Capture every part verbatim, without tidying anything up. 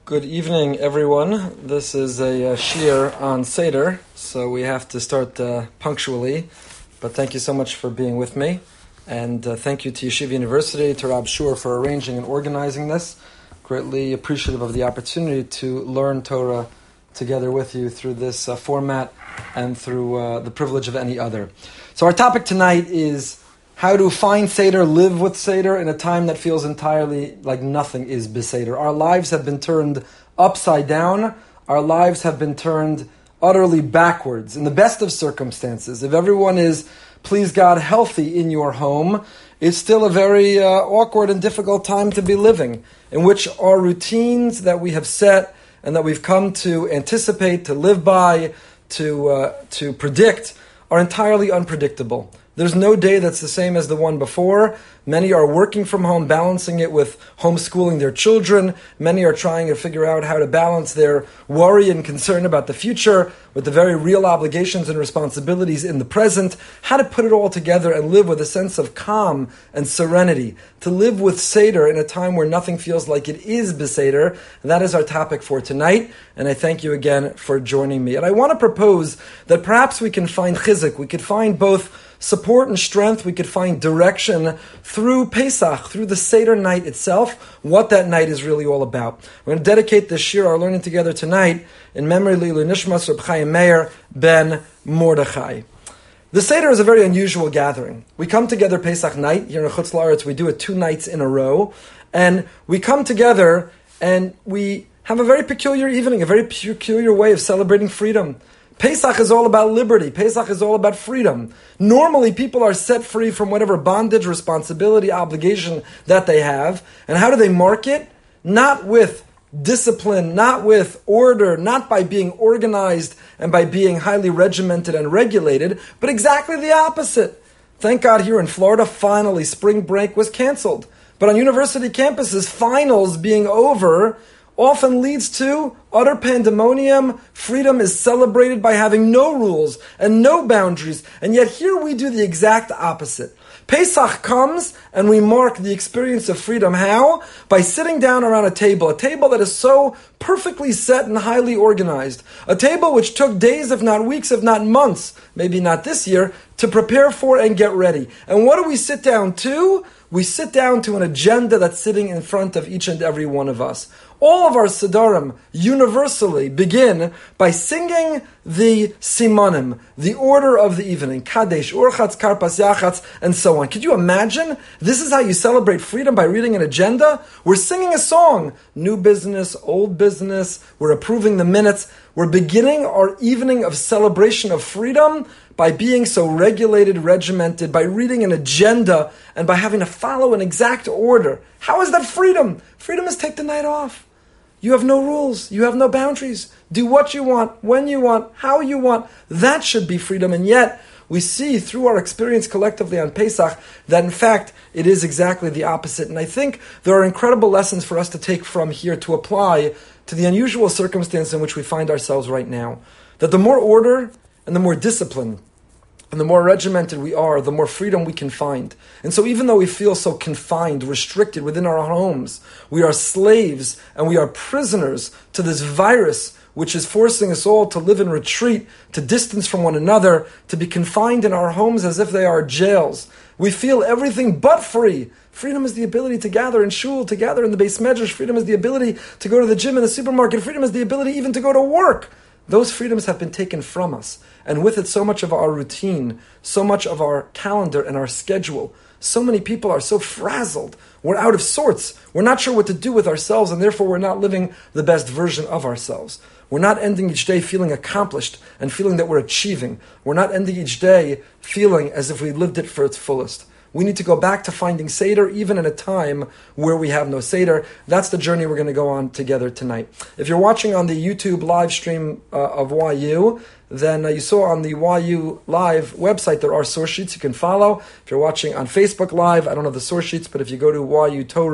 Good evening, everyone. This is a uh, shiur on Seder, so we have to start uh, punctually. But thank you so much for being with me. And uh, thank you to Yeshiva University, to Rab Shur for arranging and organizing this. Greatly appreciative of the opportunity to learn Torah together with you through this uh, format and through uh, the privilege of any other. So our topic tonight is how to find Seder, live with Seder in a time that feels entirely like nothing is Beseder. Our lives have been turned upside down. Our lives have been turned utterly backwards. In the best of circumstances, if everyone is, please God, healthy in your home, it's still a very uh, awkward and difficult time to be living, in which our routines that we have set and that we've come to anticipate, to live by, to uh, to predict, are entirely unpredictable. There's no day that's the same as the one before. Many are working from home, balancing it with homeschooling their children. Many are trying to figure out how to balance their worry and concern about the future with the very real obligations and responsibilities in the present. How to put it all together and live with a sense of calm and serenity. To live with Seder in a time where nothing feels like it is Beseder. And that is our topic for tonight. And I thank you again for joining me. And I want to propose that perhaps we can find chizuk. We could find both support and strength. We could find direction through Pesach, through the Seder night itself, what that night is really all about. We're going to dedicate this shiur, our learning together tonight, in memory Leilu Nishmas Reb Chaim Meir ben Mordechai. The Seder is a very unusual gathering. We come together Pesach night, here in Chutz La'aretz, we do it two nights in a row, and we come together and we have a very peculiar evening, a very peculiar way of celebrating freedom. Pesach is all about liberty. Pesach is all about freedom. Normally, people are set free from whatever bondage, responsibility, obligation that they have. And how do they mark it? Not with discipline, not with order, not by being organized and by being highly regimented and regulated, but exactly the opposite. Thank God here in Florida, finally, spring break was canceled. But on university campuses, finals being over often leads to utter pandemonium. Freedom is celebrated by having no rules and no boundaries. And yet here we do the exact opposite. Pesach comes and we mark the experience of freedom. How? By sitting down around a table, a table that is so perfectly set and highly organized. A table which took days, if not weeks, if not months, maybe not this year, to prepare for and get ready. And what do we sit down to? We sit down to an agenda that's sitting in front of each and every one of us. All of our Siddharim universally begin by singing the Simonim, the order of the evening, Kadesh, Urchatz, Karpas, Yachatz, and so on. Could you imagine? This is how you celebrate freedom, by reading an agenda? We're singing a song, new business, old business, we're approving the minutes. We're beginning our evening of celebration of freedom by being so regulated, regimented, by reading an agenda, and by having to follow an exact order. How is that freedom? Freedom is take the night off. You have no rules. You have no boundaries. Do what you want, when you want, how you want. That should be freedom. And yet, we see through our experience collectively on Pesach that in fact it is exactly the opposite. And I think there are incredible lessons for us to take from here to apply to the unusual circumstance in which we find ourselves right now. That the more order and the more discipline and the more regimented we are, the more freedom we can find. And so even though we feel so confined, restricted within our homes, we are slaves and we are prisoners to this virus which is forcing us all to live in retreat, to distance from one another, to be confined in our homes as if they are jails. We feel everything but free. Freedom is the ability to gather in shul, to gather in the Beis Medrash. Freedom is the ability to go to the gym and the supermarket. Freedom is the ability even to go to work. Those freedoms have been taken from us. And with it, so much of our routine, so much of our calendar and our schedule. So many people are so frazzled. We're out of sorts. We're not sure what to do with ourselves, and therefore we're not living the best version of ourselves. We're not ending each day feeling accomplished and feeling that we're achieving. We're not ending each day feeling as if we lived it for its fullest. We need to go back to finding Seder even in a time where we have no Seder. That's the journey we're going to go on together tonight. If you're watching on the YouTube live stream uh, of Y U, then uh, you saw on the Y U Live website there are source sheets you can follow. If you're watching on Facebook Live, I don't know the source sheets, but if you go to y u torah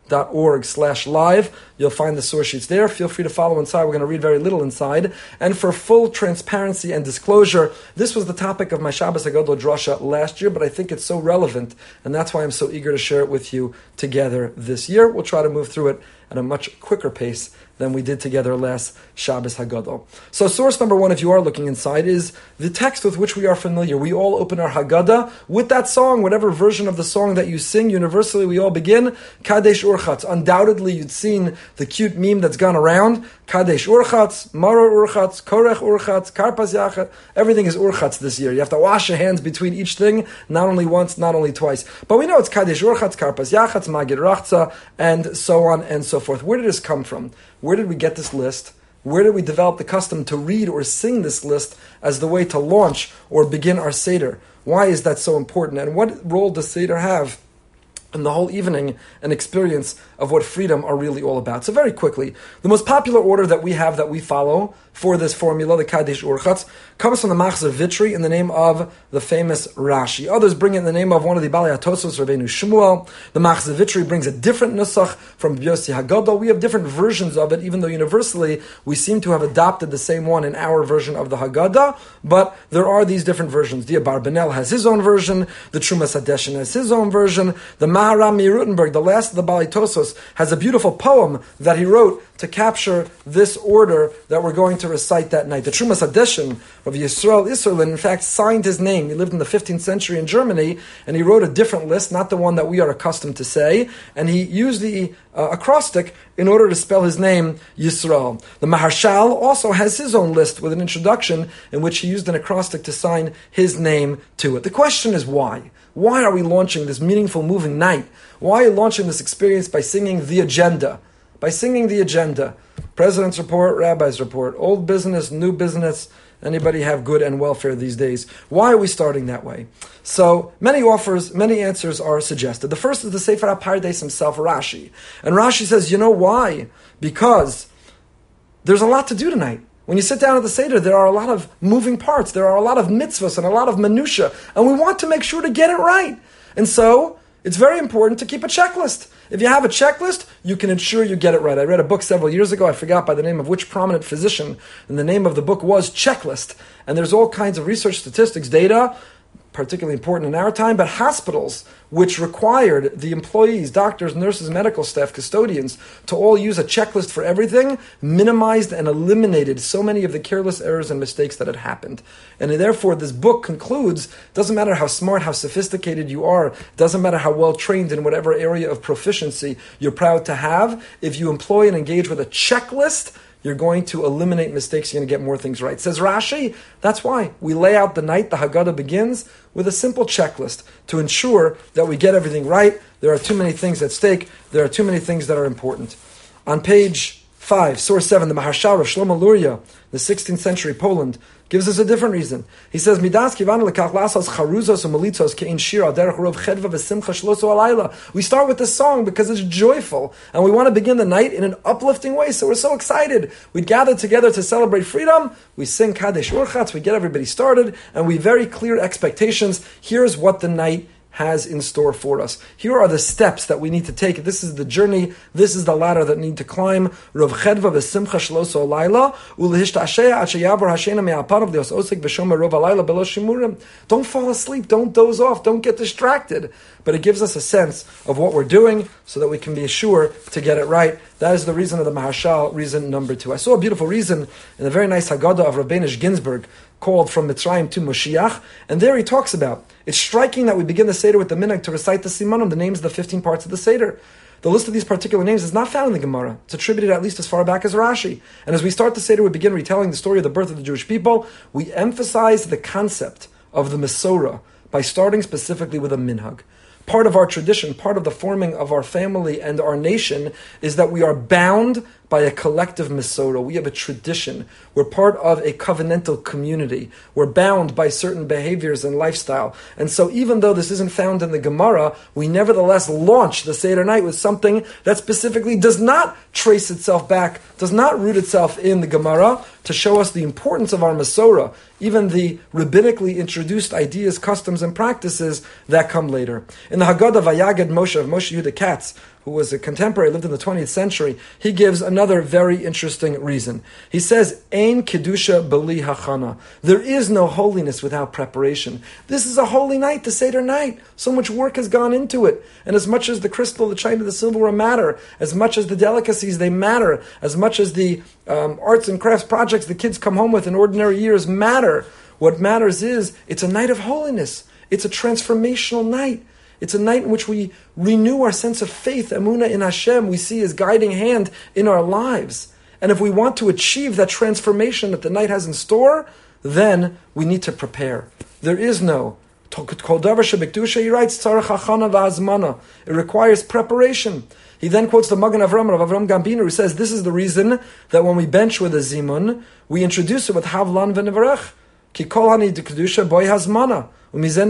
dot org slash live. You'll find the source sheets there. Feel free to follow inside. We're going to read very little inside. And for full transparency and disclosure, this was the topic of my Shabbos Hagadol Drasha last year, but I think it's so relevant, and that's why I'm so eager to share it with you together this year. We'll try to move through it at a much quicker pace than we did together last Shabbos Hagadol. So source number one, if you are looking inside, is the text with which we are familiar. We all open our Haggadah with that song, whatever version of the song that you sing. Universally, we all begin, Kadesh Urchatz. Undoubtedly, you'd seen the cute meme that's gone around. Kadesh Urchatz, Mara Urchatz, Korech Urchatz, Karpas Yachat. Everything is Urchatz this year. You have to wash your hands between each thing, not only once, not only twice. But we know it's Kadesh Urchatz, Karpas Yachatz, Magid Rachza, and so on and so forth. Where did this come from? Where did we get this list? Where did we develop the custom to read or sing this list as the way to launch or begin our Seder? Why is that so important? And what role does Seder have in the whole evening and experience of what freedom are really all about? So very quickly, the most popular order that we have, that we follow for this formula, the Kadesh Urchatz, comes from the Machzor Vitri in the name of the famous Rashi. Others bring it in the name of one of the Balei HaTosfos, Rabbeinu Shmuel. The Machzor Vitri brings a different nusach from Yossi Hagadol. We have different versions of it, even though universally we seem to have adopted the same one in our version of the Haggadah, but there are these different versions. The Abarbanel has his own version, the Trumas Hadeshin has his own version, the Maharam Mirutenberg, the last of the Balei Tosfos, has a beautiful poem that he wrote to capture this order that we're going to recite that night. The Trumas Hadeshin of Yisrael Isserlin, in fact, signed his name. He lived in the fifteenth century in Germany, and he wrote a different list, not the one that we are accustomed to say, and he used the uh, acrostic in order to spell his name Yisrael. The Maharshal also has his own list with an introduction in which he used an acrostic to sign his name to it. The question is why? Why are we launching this meaningful, moving night? Why are you launching this experience by singing the agenda? By singing the agenda. President's report, rabbi's report, old business, new business. Anybody have good and welfare these days? Why are we starting that way? So many offers, many answers are suggested. The first is the Sefer HaPardes himself, Rashi. And Rashi says, you know why? Because there's a lot to do tonight. When you sit down at the Seder, there are a lot of moving parts. There are a lot of mitzvahs and a lot of minutiae. And we want to make sure to get it right. And so it's very important to keep a checklist. If you have a checklist, you can ensure you get it right. I read a book several years ago, I forgot by the name of which prominent physician, and the name of the book was Checklist. And there's all kinds of research, statistics, data, particularly important in our time, but hospitals which required the employees, doctors, nurses, medical staff, custodians, to all use a checklist for everything, minimized and eliminated so many of the careless errors and mistakes that had happened. And therefore, this book concludes, doesn't matter how smart, how sophisticated you are, doesn't matter how well trained in whatever area of proficiency you're proud to have, if you employ and engage with a checklist, you're going to eliminate mistakes, you're going to get more things right. Says Rashi, that's why we lay out the night, the Haggadah begins with a simple checklist to ensure that we get everything right. There are too many things at stake. There are too many things that are important. On page five, source seven, the Maharshal of Shlomo Luria, the sixteenth century Poland, gives us a different reason. He says, "Midas kivan lekach lasas charuzos umelitzos kein shir al derech rov chedva v'simcha shloso alayla." We start with this song because it's joyful, and we want to begin the night in an uplifting way. So we're so excited. We gather together to celebrate freedom. We sing Kadesh Urchatz. We get everybody started, and we very clear expectations. Here's what the night has in store for us. Here are the steps that we need to take. This is the journey. This is the ladder that we need to climb. Rov chedva v'simcha shloso alayla ulehishtasheya ad sheyavor hashena me'alpanav lios osek v'shomer rov alayla belo shimurim. Don't fall asleep. Don't doze off. Don't get distracted. But it gives us a sense of what we're doing so that we can be sure to get it right. That is the reason of the Maharshal, reason number two. I saw a beautiful reason in the very nice Haggadah of Rabbeinush Ginsburg called From Mitzrayim to Moshiach. And there he talks about, it's striking that we begin the Seder with the minhag to recite the Simanim, the names of the fifteen parts of the Seder. The list of these particular names is not found in the Gemara. It's attributed at least as far back as Rashi. And as we start the Seder, we begin retelling the story of the birth of the Jewish people. We emphasize the concept of the Mesorah by starting specifically with a minhag. Part of our tradition, part of the forming of our family and our nation is that we are bound by a collective Mesorah. We have a tradition. We're part of a covenantal community. We're bound by certain behaviors and lifestyle. And so even though this isn't found in the Gemara, we nevertheless launch the Seder night with something that specifically does not trace itself back, does not root itself in the Gemara, to show us the importance of our Mesorah, even the rabbinically introduced ideas, customs, and practices that come later. In the Haggadah Vayaged Moshe of Moshe Yehuda Katz, who was a contemporary, lived in the twentieth century, he gives another very interesting reason. He says, Ein Kedusha B'li Hachana. There is no holiness without preparation. This is a holy night, the Seder night. So much work has gone into it. And as much as the crystal, the china, the silverware matter, as much as the delicacies, they matter, as much as the um, arts and crafts projects the kids come home with in ordinary years matter, what matters is, it's a night of holiness. It's a transformational night. It's a night in which we renew our sense of faith, emunah in Hashem, we see His guiding hand in our lives. And if we want to achieve that transformation that the night has in store, then we need to prepare. There is no Kol davar shebekdusha, he writes, tzarech hachana v'azmana. It requires preparation. He then quotes the Magen Avram, Rav Avram Gambiner, who says this is the reason that when we bench with a zimun, we introduce it with havlan v'nevarech. Ki kol hani d'kedusha boy hazmana. He says,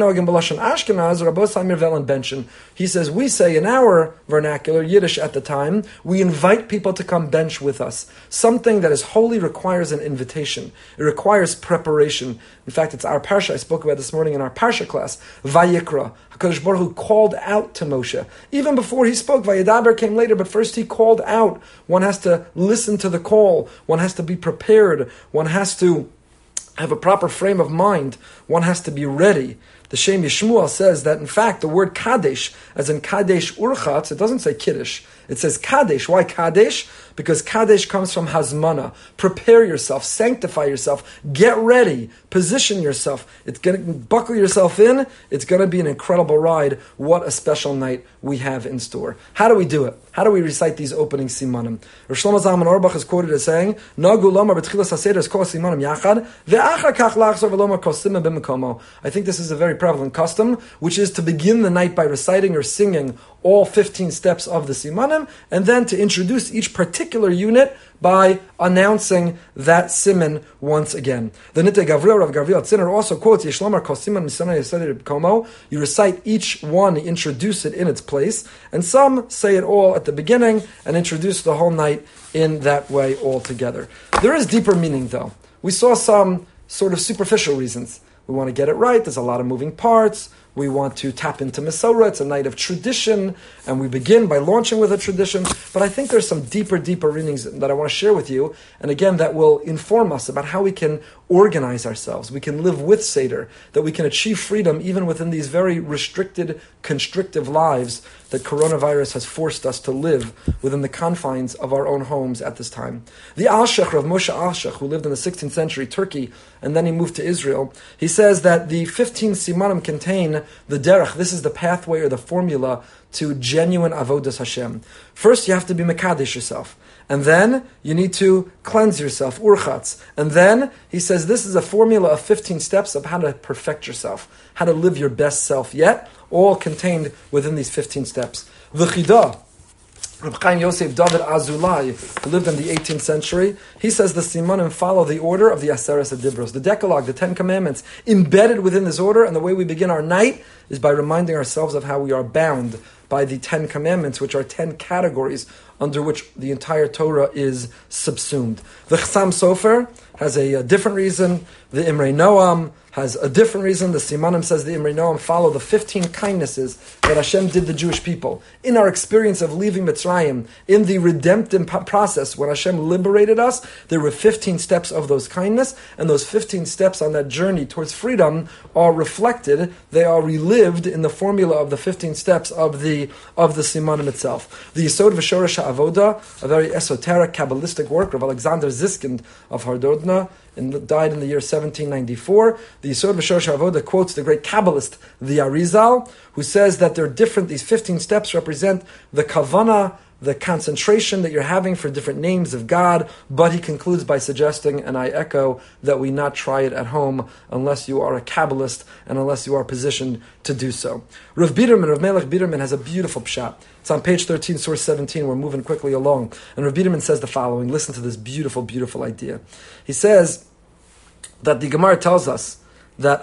we say in our vernacular, Yiddish at the time, we invite people to come bench with us. Something that is holy requires an invitation. It requires preparation. In fact, it's our parsha I spoke about this morning in our parsha class, Vayikra. HaKadosh Baruch Hu called out to Moshe. Even before he spoke, Vayedaber came later, but first he called out. One has to listen to the call. One has to be prepared. One has to have a proper frame of mind. One has to be ready. The Shem Yishmuel says that, in fact, the word Kadesh, as in Kadesh Urchatz, it doesn't say Kiddush. It says Kadesh. Why Kadesh? Because Kadesh comes from Hazmana. Prepare yourself, sanctify yourself, get ready, position yourself. It's going to buckle yourself in. It's going to be an incredible ride. What a special night we have in store. How do we do it? How do we recite these opening simanim? Rosh Shlomo Zalman Auerbach is quoted as saying, "Nagu lomar b'tchilas haseder kol simanim yachad, ve'achar kach lachzor v'lomar kol simon b'mekomo." I think this is a very prevalent custom, which is to begin the night by reciting or singing all fifteen steps of the simanim, and then to introduce each particular unit by announcing that siman once again. The Nitei Gavriel, Rav Gavriel Tziner also quotes, Yeshlomar kol siman misana yeseder b'komo. You recite each one, introduce it in its place, and some say it all at the beginning and introduce the whole night in that way altogether. There is deeper meaning, though. We saw some sort of superficial reasons. We want to get it right. There's a lot of moving parts. We want to tap into Masorah. It's a night of tradition, and we begin by launching with a tradition. But I think there's some deeper, deeper meanings that I want to share with you. And again, that will inform us about how we can organize ourselves. We can live with Seder, that we can achieve freedom even within these very restricted, constrictive lives that coronavirus has forced us to live within the confines of our own homes at this time. The Alshech, Rav Moshe Alshech, who lived in the sixteenth century Turkey, and then he moved to Israel, he says that the fifteen simanim contain the derech. This is the pathway or the formula to genuine avodas Hashem. First, you have to be mekadesh yourself. And then you need to cleanse yourself, urchatz. And then he says this is a formula of fifteen steps of how to perfect yourself, how to live your best self yet, all contained within these fifteen steps. V'chidah, Reb Chaim Yosef David Azulai, who lived in the eighteenth century, he says the simanim follow the order of the Aseres Adibros, the Decalogue, the Ten Commandments, embedded within this order, and the way we begin our night is by reminding ourselves of how we are bound by the Ten Commandments, which are ten categories under which the entire Torah is subsumed. The Chassam Sofer has a, a different reason. The Imrei Noam has a different reason. The Simanim says the Imrei Noam follow the fifteen kindnesses that Hashem did the Jewish people. In our experience of leaving Mitzrayim, in the redemptive process, when Hashem liberated us, there were fifteen steps of those kindness, and those fifteen steps on that journey towards freedom are reflected, they are relived in the formula of the fifteen steps of the of the Simanim itself. The Yesod V'Shoresh HaAvoda, a very esoteric, Kabbalistic work of Alexander Ziskind of Hardodna, and died in the year seventeen ninety-four. The Yesod V'Shoresh HaAvoda quotes the great Kabbalist, the Arizal, who says that they're different. These fifteen steps represent the kavanah, the concentration that you're having for different names of God, but he concludes by suggesting, and I echo, that we not try it at home unless you are a Kabbalist and unless you are positioned to do so. Rav Biderman, Rav Melech Biderman has a beautiful pshat. It's on page thirteen, source seventeen. We're moving quickly along. And Rav Biderman says the following. Listen to this beautiful, beautiful idea. He says that the Gemara tells us that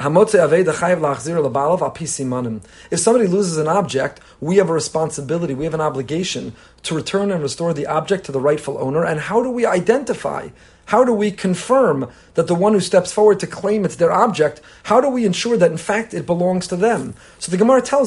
if somebody loses an object, we have a responsibility, we have an obligation to return and restore the object to the rightful owner. And how do we identify? How do we confirm that the one who steps forward to claim it's their object, how do we ensure that in fact it belongs to them? So the Gemara tells us,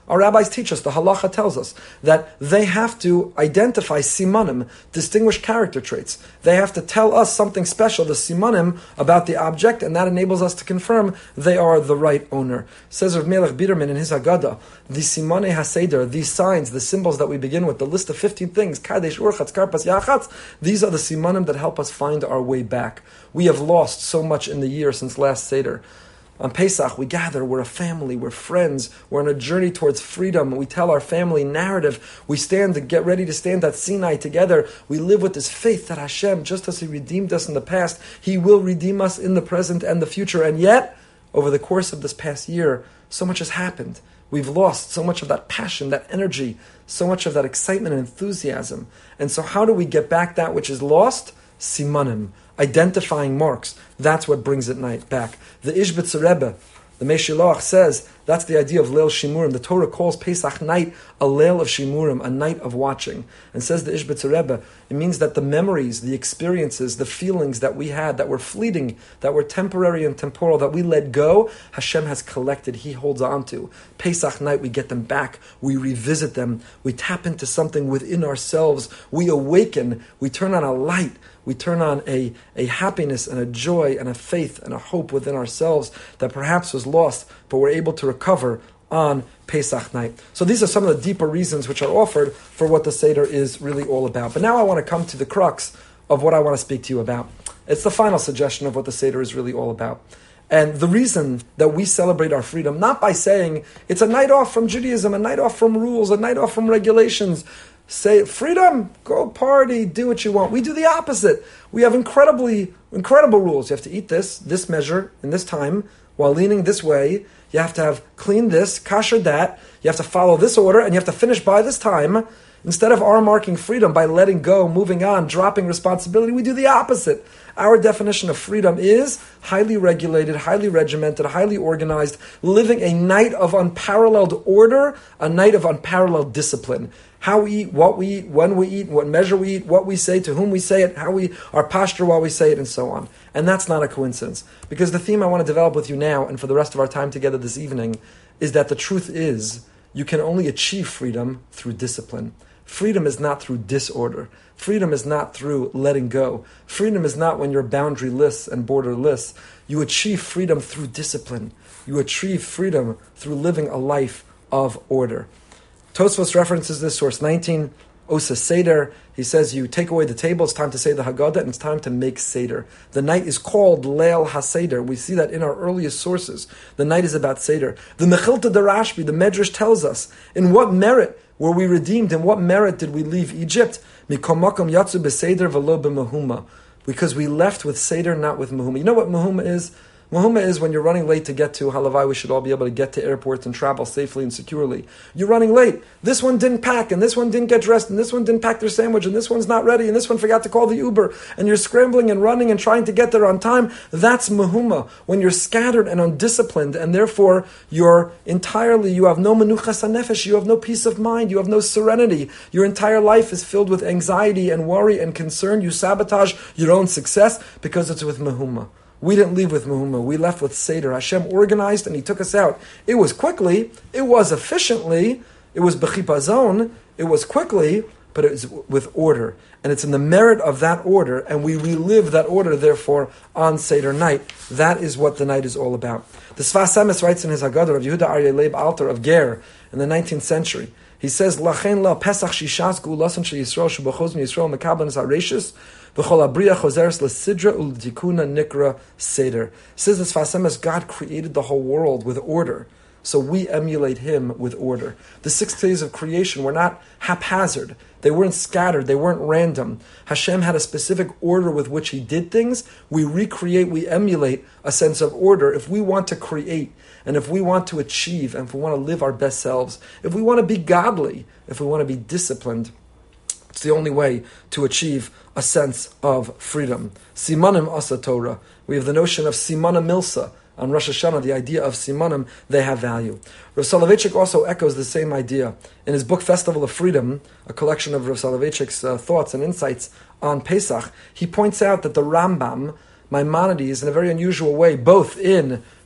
Our rabbis teach us, the halacha tells us, that they have to identify simanim, distinguished character traits. They have to tell us something special, the simanim, about the object, and that enables us to confirm they are the right owner. Says Rav Melech Biderman in his Haggadah, the simane haseder, these signs, the symbols that we begin with, the list of fifteen things, kadesh, urchatz, karpas, yachatz, these are the simanim that help us find our way back. We have lost so much in the year since last Seder. On Pesach, we gather, we're a family, we're friends, we're on a journey towards freedom. We tell our family narrative. We stand to get ready to stand at Sinai together. We live with this faith that Hashem, just as He redeemed us in the past, He will redeem us in the present and the future. And yet, over the course of this past year, so much has happened. We've lost so much of that passion, that energy, so much of that excitement and enthusiasm. And so how do we get back that which is lost? Simanim. Identifying marks. That's what brings it night back. The Ishbitzer Rebbe, the Meshilach, says that's the idea of Leil Shimurim. The Torah calls Pesach night a Leil of Shimurim, a night of watching. And says the Ishbitzer Rebbe, it means that the memories, the experiences, the feelings that we had that were fleeting, that were temporary and temporal, that we let go, Hashem has collected, He holds on to. Pesach night, we get them back, we revisit them, we tap into something within ourselves, we awaken, we turn on a light, we turn on a, a happiness and a joy and a faith and a hope within ourselves that perhaps was lost, but we're able to recover on Pesach night. So these are some of the deeper reasons which are offered for what the Seder is really all about. But now I want to come to the crux of what I want to speak to you about. It's the final suggestion of what the Seder is really all about. And the reason that we celebrate our freedom, not by saying it's a night off from Judaism, a night off from rules, a night off from regulations. Say, freedom, go party, do what you want. We do the opposite. We have incredibly, incredible rules. You have to eat this, this measure, in this time, while leaning this way. You have to have clean this, kosher that. You have to follow this order, and you have to finish by this time. Instead of our marking freedom by letting go, moving on, dropping responsibility, we do the opposite. Our definition of freedom is highly regulated, highly regimented, highly organized, living a night of unparalleled order, a night of unparalleled discipline. How we eat, what we eat, when we eat, what measure we eat, what we say, to whom we say it, how we, our posture while we say it, and so on. And that's not a coincidence. Because the theme I want to develop with you now, and for the rest of our time together this evening, is that the truth is, you can only achieve freedom through discipline. Freedom is not through disorder. Freedom is not through letting go. Freedom is not when you're boundaryless and borderless. You achieve freedom through discipline. You achieve freedom through living a life of order. Tosfos references this source, nineteen, Osa Seder. He says, you take away the table, it's time to say the Haggadah, and it's time to make Seder. The night is called Leil HaSeder. We see that in our earliest sources. The night is about Seder. The Mechilta de Rashbi, the Medrash tells us, in what merit were we redeemed? In what merit did we leave Egypt? Mikom makom yatsu b'Seder v'lo b'mehuma. Because we left with Seder, not with Mehuma. You know what Mehuma is? Mehuma is when you're running late to get to Halavai. We should all be able to get to airports and travel safely and securely. You're running late. This one didn't pack, and this one didn't get dressed, and this one didn't pack their sandwich, and this one's not ready, and this one forgot to call the Uber, and you're scrambling and running and trying to get there on time. That's Mehuma. When you're scattered and undisciplined, and therefore you're entirely, you have no menuchas hanefesh, you have no peace of mind, you have no serenity. Your entire life is filled with anxiety and worry and concern. You sabotage your own success because it's with Mehuma. We didn't leave with Mehuma. We left with Seder. Hashem organized and He took us out. It was quickly. It was efficiently. It was b'chipazon. It was quickly, but it was with order. And it's in the merit of that order, and we relive that order, therefore, on Seder night. That is what the night is all about. The Sfas Emes writes in his Haggadah of Yehuda Aryeh Leib Alter of Ger in the nineteenth century. He says, Lachen la Pesach shishas gu'ulasan she Yisrael shubachos mi Yisrael mekablan es hareshis v'chol abriya chozeres l'sidra u'l'tikuna nikra seder. Says this Sfas Emes, God created the whole world with order, so we emulate Him with order. The six days of creation were not haphazard. They weren't scattered. They weren't random. Hashem had a specific order with which He did things. We recreate, we emulate a sense of order. If we want to create, and if we want to achieve, and if we want to live our best selves, if we want to be godly, if we want to be disciplined, it's the only way to achieve a sense of freedom. Simanim asa Torah. We have the notion of simana milsa. On Rosh Hashanah, the idea of simanim, they have value. Rav Soloveitchik also echoes the same idea. In his book Festival of Freedom, a collection of Rav Soloveitchik's uh, thoughts and insights on Pesach, he points out that the Rambam, Maimonides, in a very unusual way, both in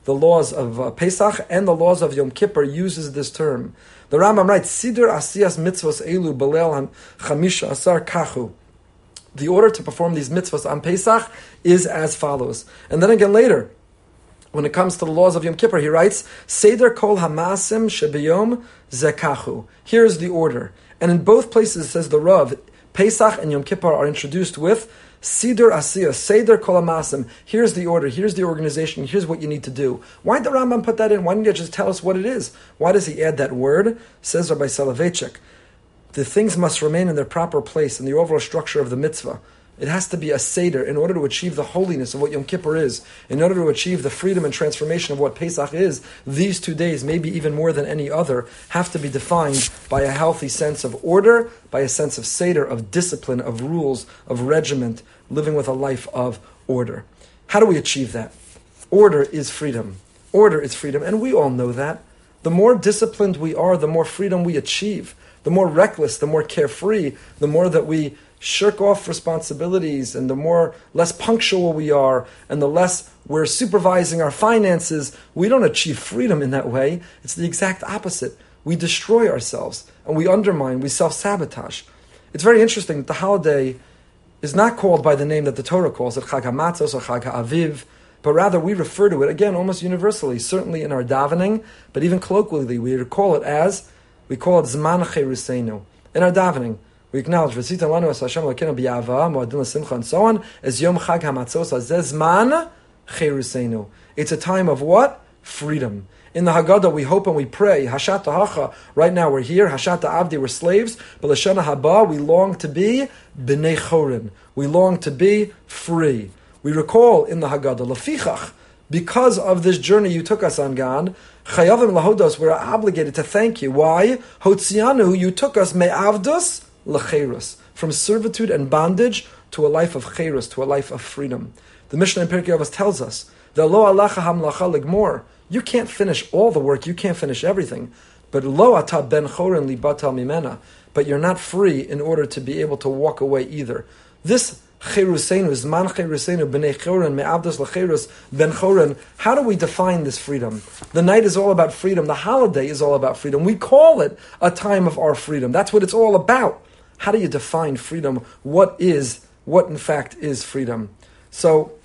the laws of uh, Pesach and the laws of Yom Kippur uses this term. The Rambam writes, Siddur Asiyas Mitzvos Elu Belel Chamisha Asar Kachu. The order to perform these mitzvahs on Pesach is as follows. And then again later, when it comes to the laws of Yom Kippur, he writes, Seder Kol Hamasim Shebiyom Zekachu. Here's the order. And in both places, says the Rav, Pesach and Yom Kippur are introduced with Siddur Asiyah, Seder Kol Hamasim. Here's the order, here's the organization, here's what you need to do. Why did the Rambam put that in? Why didn't he just tell us what it is? Why does he add that word? Says Rabbi Soloveitchik, the things must remain in their proper place in the overall structure of the mitzvah. It has to be a Seder in order to achieve the holiness of what Yom Kippur is, in order to achieve the freedom and transformation of what Pesach is. These two days, maybe even more than any other, have to be defined by a healthy sense of order, by a sense of Seder, of discipline, of rules, of regiment, living with a life of order. How do we achieve that? Order is freedom. Order is freedom, and we all know that. The more disciplined we are, the more freedom we achieve. The more reckless, the more carefree, the more that we shirk off responsibilities, and the more less punctual we are, and the less we're supervising our finances, we don't achieve freedom in that way. It's the exact opposite. We destroy ourselves, and we undermine, we self-sabotage. It's very interesting that the holiday is not called by the name that the Torah calls it, Chag HaMatzos or Chag HaAviv, but rather we refer to it, again, almost universally, certainly in our davening, but even colloquially, we call it as, we call it Zman Cheruseinu. In our davening, we acknowledge V'sita lanu es Hashem Elokeinu b'yahava mo'adin l'simcha and so on as Yom Chag HaMatzos hazeh Zman Cheruseinu. It's a time of what? Freedom. In the Haggadah, we hope and we pray, Hashat Hacha, right now we're here, Hashat Avdi, we're slaves, but L'shana Haba, we long to be B'nei Chorin. We long to be free. We recall in the Haggadah, Lefichach, because of this journey you took us on, God, Chayavim Lahodos, we're obligated to thank you. Why? Hotzianu, you took us Me'avdos L'cheirus, from servitude and bondage to a life of cheirus, to a life of freedom. The Mishnah in Pirkei Avos tells us, Lo alacha hamlacha ligmor, you can't finish all the work, you can't finish everything, but lo ata ben chorin li batal mimena, but you're not free in order to be able to walk away either. This cheruseinu, zman cheruseinu, b'nei chorin, me'avdos l'cheirus, ben chorin, how do we define this freedom? The night is all about freedom, the holiday is all about freedom. We call it a time of our freedom. That's what it's all about. How do you define freedom? What is, what in fact is freedom? So,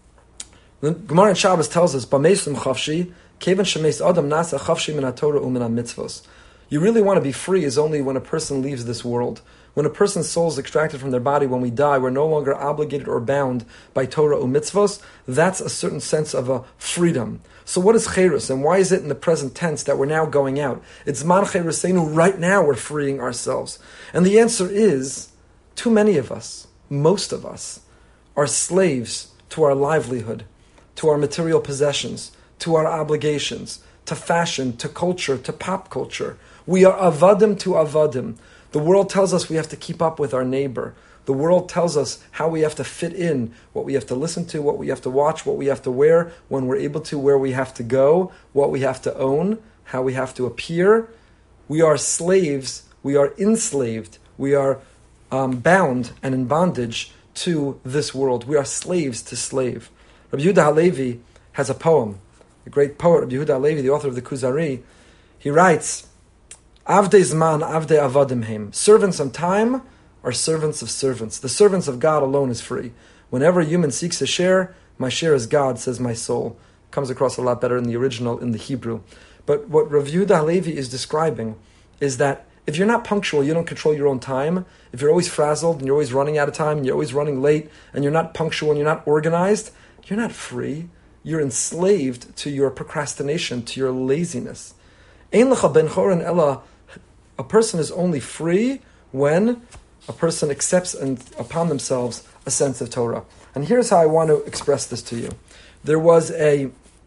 the Gemara in Shabbos tells us, "B'meisum chavshi, kevan shemeis adam nasa chavshi min haTorah u'min hamitzvos." You really want to be free is only when a person leaves this world. When a person's soul is extracted from their body, when we die, we're no longer obligated or bound by Torah or mitzvos. That's a certain sense of a freedom. So what is cheirus, and why is it in the present tense that we're now going out? It's man cheiruseinu, right now we're freeing ourselves. And the answer is, too many of us, most of us, are slaves to our livelihood, to our material possessions, to our obligations, to fashion, to culture, to pop culture. We are avadim to avadim. The world tells us we have to keep up with our neighbor. The world tells us how we have to fit in, what we have to listen to, what we have to watch, what we have to wear, when we're able to, where we have to go, what we have to own, how we have to appear. We are slaves, we are enslaved, we are um, bound and in bondage to this world. We are slaves to slave. Rabbi Yehuda Halevi has a poem, a great poet, Rabbi Yehuda Halevi, the author of the Kuzari. He writes, Avdei Zman, Avdei Avadim Heim. Servants of time are servants of servants. The servants of God alone is free. Whenever a human seeks a share, my share is God, says my soul. Comes across a lot better in the original, in the Hebrew. But what Rav Yehuda Halevi is describing is that if you're not punctual, you don't control your own time. If you're always frazzled and you're always running out of time and you're always running late and you're not punctual and you're not organized, you're not free. You're enslaved to your procrastination, to your laziness. Ein lecha ben chorin ella. A person is only free when a person accepts and upon themselves a sense of Torah. And here's how I want to express this to you. There was a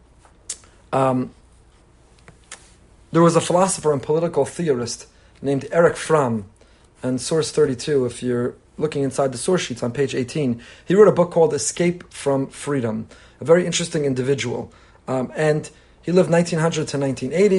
um, there was a philosopher and political theorist named Erich Fromm, and source thirty-two, if you're looking inside the source sheets on page eighteen, he wrote a book called Escape from Freedom. A very interesting individual. Um, and he lived nineteen hundred to nineteen eighty,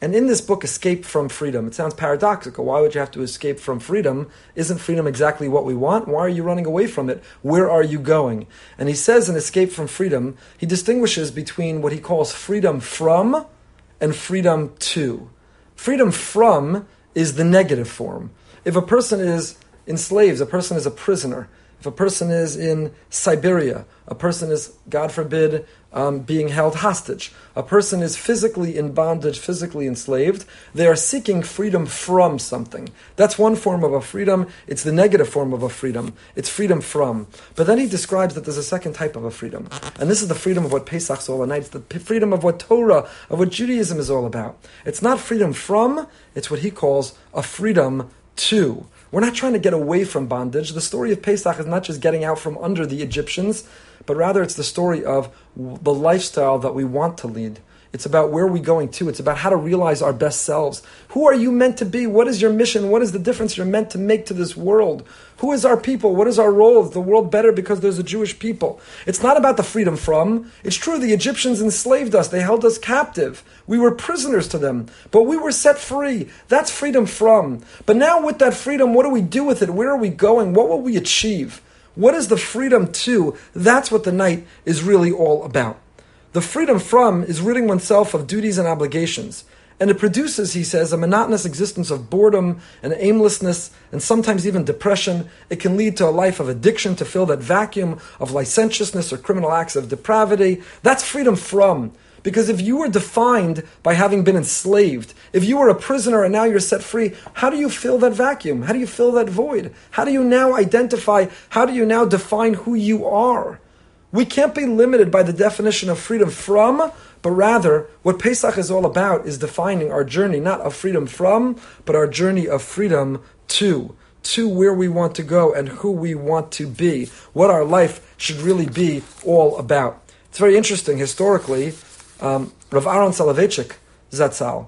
And in this book, Escape from Freedom, it sounds paradoxical. Why would you have to escape from freedom? Isn't freedom exactly what we want? Why are you running away from it? Where are you going? And he says in Escape from Freedom, he distinguishes between what he calls freedom from and freedom to. Freedom from is the negative form. If a person is enslaved, a person is a prisoner. If a person is in Siberia, a person is, God forbid, um, being held hostage. A person is physically in bondage, physically enslaved. They are seeking freedom from something. That's one form of a freedom. It's the negative form of a freedom. It's freedom from. But then he describes that there's a second type of a freedom. And this is the freedom of what Pesach's all about. It's the freedom of what Torah, of what Judaism is all about. It's not freedom from, it's what he calls a freedom to. We're not trying to get away from bondage. The story of Pesach is not just getting out from under the Egyptians, but rather it's the story of the lifestyle that we want to lead. It's about where we're going to. It's about how to realize our best selves. Who are you meant to be? What is your mission? What is the difference you're meant to make to this world? Who is our people? What is our role? Is the world better because there's a Jewish people? It's not about the freedom from. It's true, the Egyptians enslaved us. They held us captive. We were prisoners to them, but we were set free. That's freedom from. But now with that freedom, what do we do with it? Where are we going? What will we achieve? What is the freedom to? That's what the night is really all about. The freedom from is ridding oneself of duties and obligations. And it produces, he says, a monotonous existence of boredom and aimlessness and sometimes even depression. It can lead to a life of addiction to fill that vacuum of licentiousness or criminal acts of depravity. That's freedom from. Because if you were defined by having been enslaved, if you were a prisoner and now you're set free, how do you fill that vacuum? How do you fill that void? How do you now identify, how do you now define who you are? We can't be limited by the definition of freedom from, but rather what Pesach is all about is defining our journey, not of freedom from, but our journey of freedom to, to where we want to go and who we want to be, what our life should really be all about. It's very interesting, historically, um, Rav Aaron Soloveitchik, Zatzal,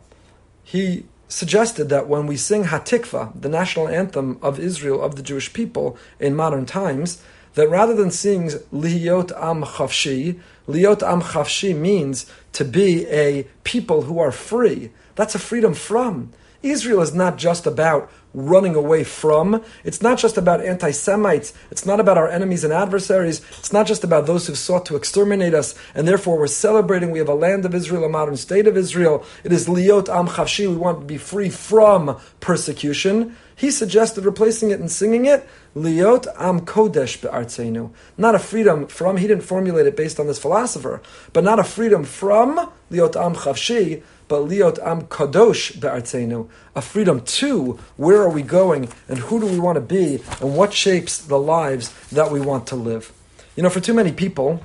he suggested that when we sing Hatikva, the national anthem of Israel, of the Jewish people in modern times, that rather than sing Liyot Am Chavshi, Liyot Am Chavshi means to be a people who are free. That's a freedom from. Israel is not just about running away from. It's not just about anti-Semites. It's not about our enemies and adversaries. It's not just about those who've sought to exterminate us, and therefore we're celebrating we have a land of Israel, a modern state of Israel. It is Liyot Am Chavshi. We want to be free from persecution. He suggested replacing it and singing it, Liot Am Kodesh Be'artzeinu. Not a freedom from, he didn't formulate it based on this philosopher, but not a freedom from Liot Am Chavshi, but Liot Am Kadosh Be'artzeinu. A freedom to, where are we going and who do we want to be and what shapes the lives that we want to live. You know, for too many people,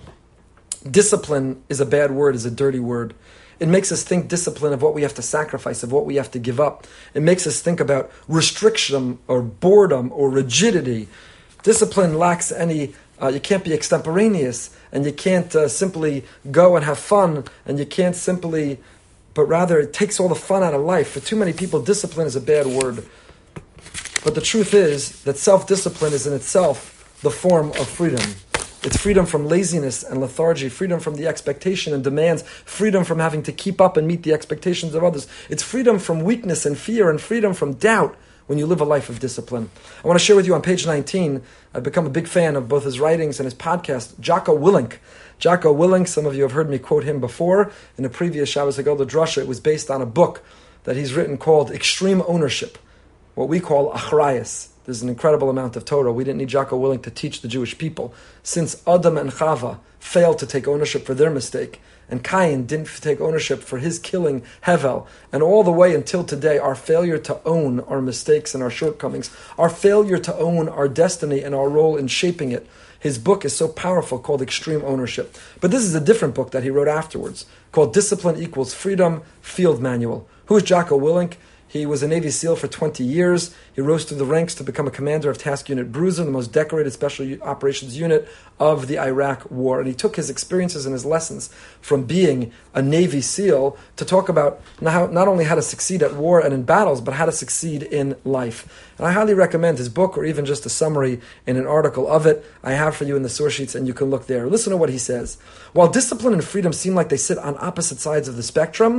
discipline is a bad word, is a dirty word. It makes us think discipline of what we have to sacrifice, of what we have to give up. It makes us think about restriction or boredom or rigidity. Discipline lacks any, uh, you can't be extemporaneous, and you can't uh, simply go and have fun, and you can't simply, but rather it takes all the fun out of life. For too many people, discipline is a bad word. But the truth is that self-discipline is in itself the form of freedom. It's freedom from laziness and lethargy, freedom from the expectation and demands, freedom from having to keep up and meet the expectations of others. It's freedom from weakness and fear and freedom from doubt when you live a life of discipline. I want to share with you on page nineteen, I've become a big fan of both his writings and his podcast, Jocko Willink. Jocko Willink, some of you have heard me quote him before. In a previous Shabbos Hagadol Drasha, it was based on a book that he's written called Extreme Ownership, what we call Achrayas. There's an incredible amount of Torah. We didn't need Jocko Willink to teach the Jewish people. Since Adam and Chava failed to take ownership for their mistake, and Cain didn't take ownership for his killing Hevel, and all the way until today, our failure to own our mistakes and our shortcomings, our failure to own our destiny and our role in shaping it. His book is so powerful, called Extreme Ownership. But this is a different book that he wrote afterwards, called Discipline Equals Freedom, Field Manual. Who is Jocko Willink? He was a Navy SEAL for twenty years. He rose through the ranks to become a commander of Task Unit Bruiser, the most decorated special operations unit of the Iraq War. And he took his experiences and his lessons from being a Navy SEAL to talk about not only how to succeed at war and in battles, but how to succeed in life. And I highly recommend his book, or even just a summary in an article of it. I have for you in the source sheets, and you can look there. Listen to what he says. While discipline and freedom seem like they sit on opposite sides of the spectrum,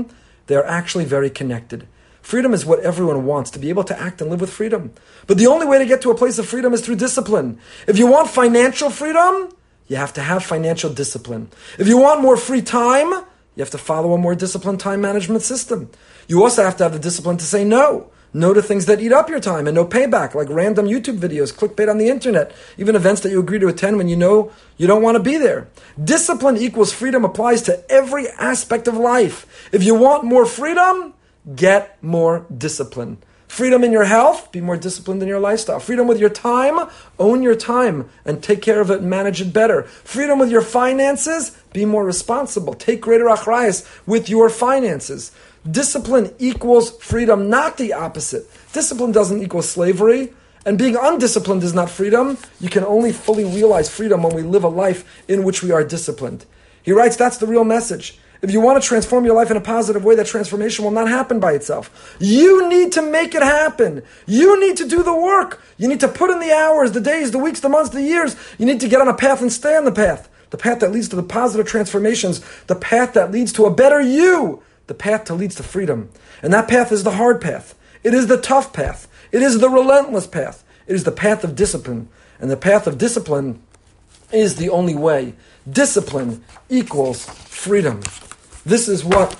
They are actually very connected. Freedom is what everyone wants, to be able to act and live with freedom. But the only way to get to a place of freedom is through discipline. If you want financial freedom, you have to have financial discipline. If you want more free time, you have to follow a more disciplined time management system. You also have to have the discipline to say no. No to things that eat up your time and no payback, like random YouTube videos, clickbait on the internet, even events that you agree to attend when you know you don't want to be there. Discipline equals freedom applies to every aspect of life. If you want more freedom, get more discipline. Freedom in your health, be more disciplined in your lifestyle. Freedom with your time, own your time and take care of it and manage it better. Freedom with your finances, be more responsible. Take greater achrayus with your finances. Discipline equals freedom, not the opposite. Discipline doesn't equal slavery, and being undisciplined is not freedom. You can only fully realize freedom when we live a life in which we are disciplined. He writes, that's the real message. If you want to transform your life in a positive way, that transformation will not happen by itself. You need to make it happen. You need to do the work. You need to put in the hours, the days, the weeks, the months, the years. You need to get on a path and stay on the path. The path that leads to the positive transformations. The path that leads to a better you. The path that leads to freedom. And that path is the hard path. It is the tough path. It is the relentless path. It is the path of discipline. And the path of discipline is the only way. Discipline equals freedom. This is what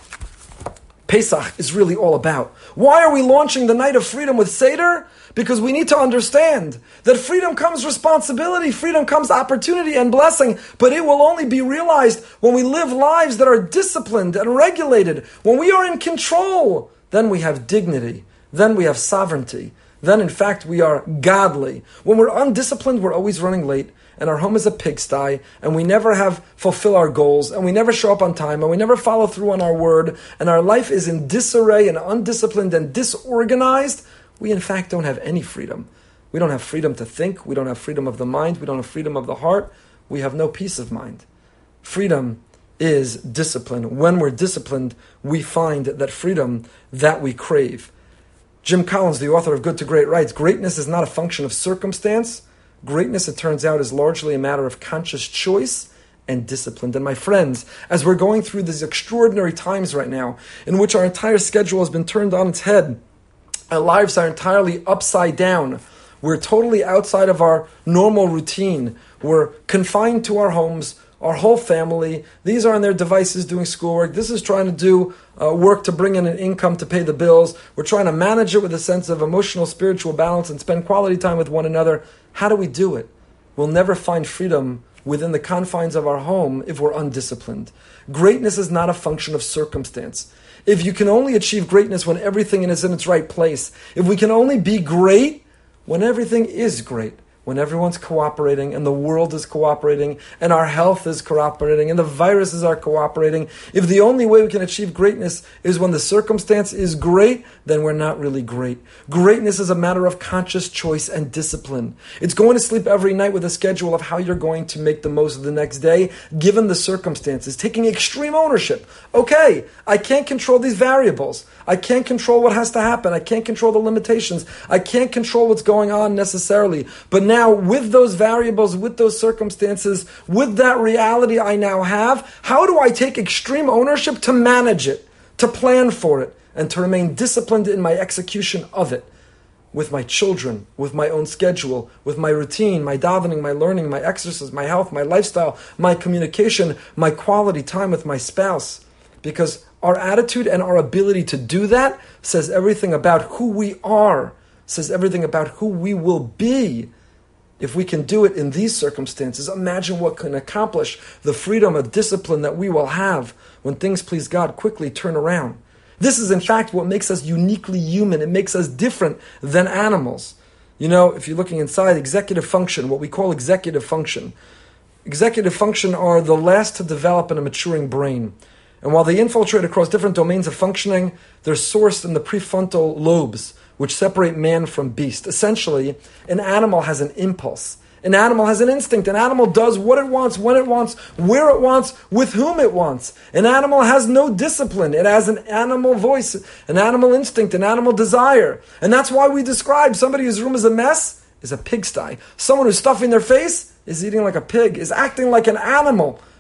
Pesach is really all about. Why are we launching the night of freedom with Seder? Because we need to understand that freedom comes responsibility, freedom comes opportunity and blessing, but it will only be realized when we live lives that are disciplined and regulated. When we are in control, then we have dignity, then we have sovereignty, then in fact we are godly. When we're undisciplined, we're always running late, and our home is a pigsty, and we never have fulfill our goals, and we never show up on time, and we never follow through on our word, and our life is in disarray and undisciplined and disorganized, we in fact don't have any freedom. We don't have freedom to think, we don't have freedom of the mind, we don't have freedom of the heart, we have no peace of mind. Freedom is discipline. When we're disciplined, we find that freedom that we crave. Jim Collins, the author of Good to Great, writes, greatness is not a function of circumstance. Greatness, it turns out, is largely a matter of conscious choice and discipline. And my friends, as we're going through these extraordinary times right now, in which our entire schedule has been turned on its head, our lives are entirely upside down, we're totally outside of our normal routine, we're confined to our homes, our whole family, these are on their devices doing schoolwork, this is trying to do uh, work to bring in an income to pay the bills, we're trying to manage it with a sense of emotional, spiritual balance and spend quality time with one another. How do we do it? We'll never find freedom within the confines of our home if we're undisciplined. Greatness is not a function of circumstance. If you can only achieve greatness when everything is in its right place, if we can only be great when everything is great, when everyone's cooperating and the world is cooperating and our health is cooperating and the viruses are cooperating, if the only way we can achieve greatness is when the circumstance is great, then we're not really great. Greatness is a matter of conscious choice and discipline. It's going to sleep every night with a schedule of how you're going to make the most of the next day, given the circumstances, taking extreme ownership. Okay, I can't control these variables. I can't control what has to happen. I can't control the limitations. I can't control what's going on necessarily. But now, with those variables, with those circumstances, with that reality I now have, how do I take extreme ownership to manage it, to plan for it, and to remain disciplined in my execution of it? With my children, with my own schedule, with my routine, my davening, my learning, my exercise, my health, my lifestyle, my communication, my quality time with my spouse. Because our attitude and our ability to do that says everything about who we are, says everything about who we will be. If we can do it in these circumstances, imagine what can accomplish the freedom of discipline that we will have when things, please God, quickly turn around. This is in fact what makes us uniquely human. It makes us different than animals. You know, if you're looking inside, executive function, what we call executive function. Executive function are the last to develop in a maturing brain. And while they infiltrate across different domains of functioning, they're sourced in the prefrontal lobes, which separate man from beast. Essentially, an animal has an impulse. An animal has an instinct. An animal does what it wants, when it wants, where it wants, with whom it wants. An animal has no discipline. It has an animal voice, an animal instinct, an animal desire. And that's why we describe somebody whose room is a mess is a pigsty. Someone who's stuffing their face is eating like a pig, is acting like an animal.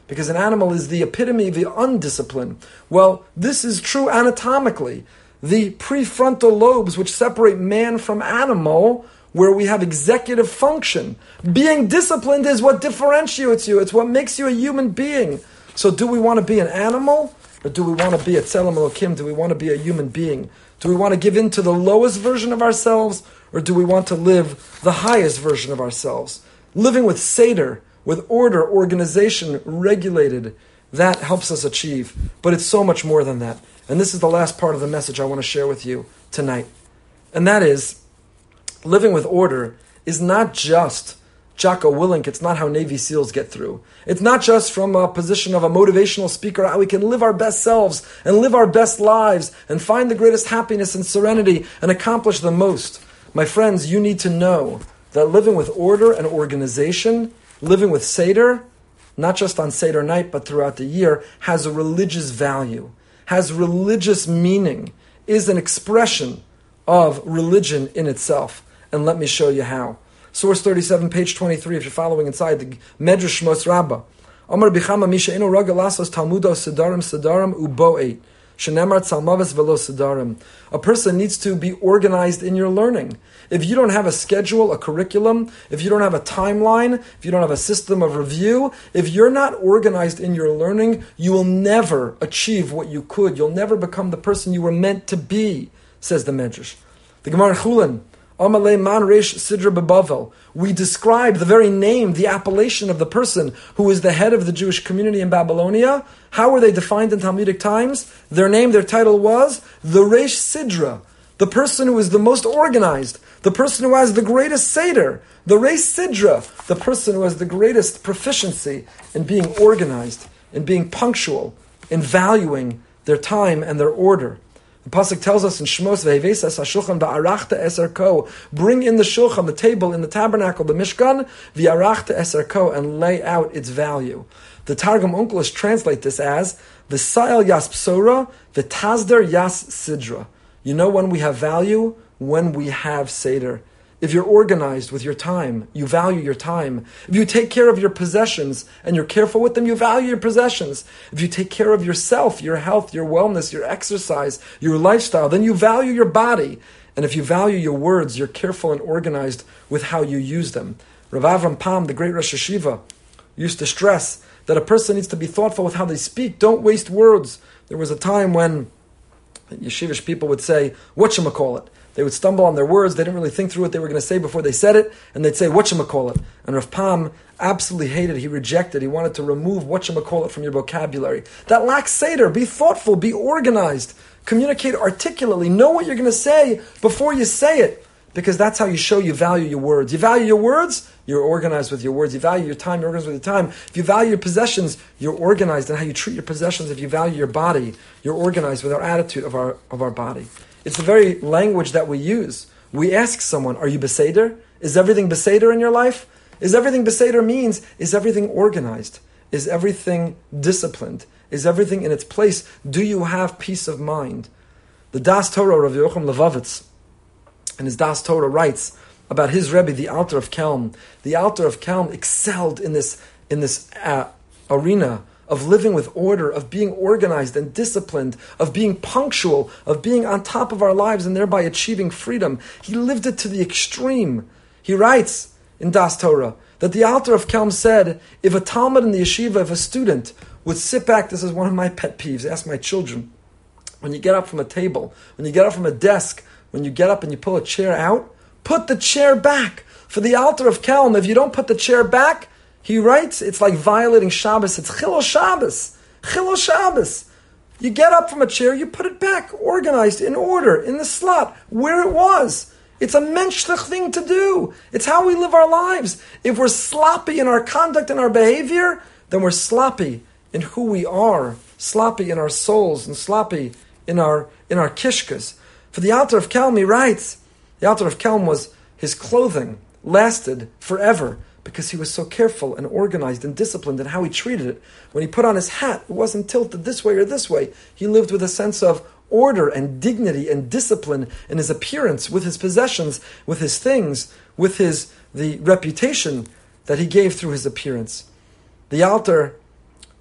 because an animal is the epitome of the undisciplined. Well, this is true anatomically. The prefrontal lobes, which separate man from animal, where we have executive function. Being disciplined is what differentiates you. It's what makes you a human being. So do we want to be an animal? Or do we want to be a Tzelem Elokim? Do we want to be a human being? Do we want to give in to the lowest version of ourselves? Or do we want to live the highest version of ourselves? Living with Seder, with order, organization, regulated, that helps us achieve. But it's so much more than that. And this is the last part of the message I want to share with you tonight. And that is, living with order is not just Jocko Willink. It's not how Navy SEALs get through. It's not just from a position of a motivational speaker, how we can live our best selves and live our best lives and find the greatest happiness and serenity and accomplish the most. My friends, you need to know that living with order and organization, living with Seder, not just on Seder night, but throughout the year, has a religious value, has religious meaning, is an expression of religion in itself. And let me show you how. Source thirty-seven, page twenty-three, if you're following inside the Medrash Shmos Rabbah. Amar bichama misha eno raga lasos talmudo sedarim sedarim uboet. Shenemar tzalmavis velo sedarim. A person needs to be organized in your learning. If you don't have a schedule, a curriculum, if you don't have a timeline, if you don't have a system of review, if you're not organized in your learning, you will never achieve what you could. You'll never become the person you were meant to be, says the Medrash. The Gemara in Chulin, Amalei man reish sidra bebavel. We describe the very name, the appellation of the person who is the head of the Jewish community in Babylonia. How were they defined in Talmudic times? Their name, their title was the Reish Sidra, the person who is the most organized, the person who has the greatest Seder, the Reish Sidra, the person who has the greatest proficiency in being organized, in being punctual, in valuing their time and their order. The pasuk tells us in Shmos, "Ve'evesas hashulchan va'arachta eser ko." Bring in the shulchan, the table in the tabernacle, the Mishkan, v'arachta eser ko, and lay out its value. The Targum Onkelos translate this as "V'sa'el yas psora, v'tazder yas sidra." You know when we have value? When we have Seder. If you're organized with your time, you value your time. If you take care of your possessions and you're careful with them, you value your possessions. If you take care of yourself, your health, your wellness, your exercise, your lifestyle, then you value your body. And if you value your words, you're careful and organized with how you use them. Rav Avram Pam, the great Rosh Hashiva, used to stress that a person needs to be thoughtful with how they speak. Don't waste words. There was a time when yeshivish people would say, whatchamacallit. They would stumble on their words. They didn't really think through what they were going to say before they said it. And they'd say, whatchamacallit. And Rav Pam absolutely hated, he rejected, he wanted to remove whatchamacallit from your vocabulary. That lacks Seder. Be thoughtful, be organized. Communicate articulately. Know what you're going to say before you say it. Because that's how you show you value your words. You value your words, you're organized with your words. You value your time, you're organized with your time. If you value your possessions, you're organized in how you treat your possessions. If you value your body, you're organized with our attitude of our of our body. It's the very language that we use. We ask someone, are you beseder? Is everything beseder in your life? Is everything beseder means, is everything organized? Is everything disciplined? Is everything in its place? Do you have peace of mind? The Das Torah, Rav Yochum Levovitz, and his Das Torah writes about his Rebbe, the Alter of Kelm. The Alter of Kelm excelled in this, in this uh, arena of living with order, of being organized and disciplined, of being punctual, of being on top of our lives and thereby achieving freedom. He lived it to the extreme. He writes in Das Torah that the Alter of Kelm said, if a Talmud in the yeshiva, if a student would sit back, this is one of my pet peeves, ask my children, when you get up from a table, when you get up from a desk, when you get up and you pull a chair out, put the chair back. For the Alter of Kelm, if you don't put the chair back, he writes, it's like violating Shabbos. It's Chilul Shabbos. Chilul Shabbos. You get up from a chair, you put it back, organized, in order, in the slot, where it was. It's a menschlich thing to do. It's how we live our lives. If we're sloppy in our conduct and our behavior, then we're sloppy in who we are, sloppy in our souls, and sloppy in our in our kishkas. For the Alter of Kelm, he writes, the Alter of Kelm was, his clothing lasted forever, because he was so careful and organized and disciplined in how he treated it. When he put on his hat, it wasn't tilted this way or this way. He lived with a sense of order and dignity and discipline in his appearance, with his possessions, with his things, with his the reputation that he gave through his appearance. The Alter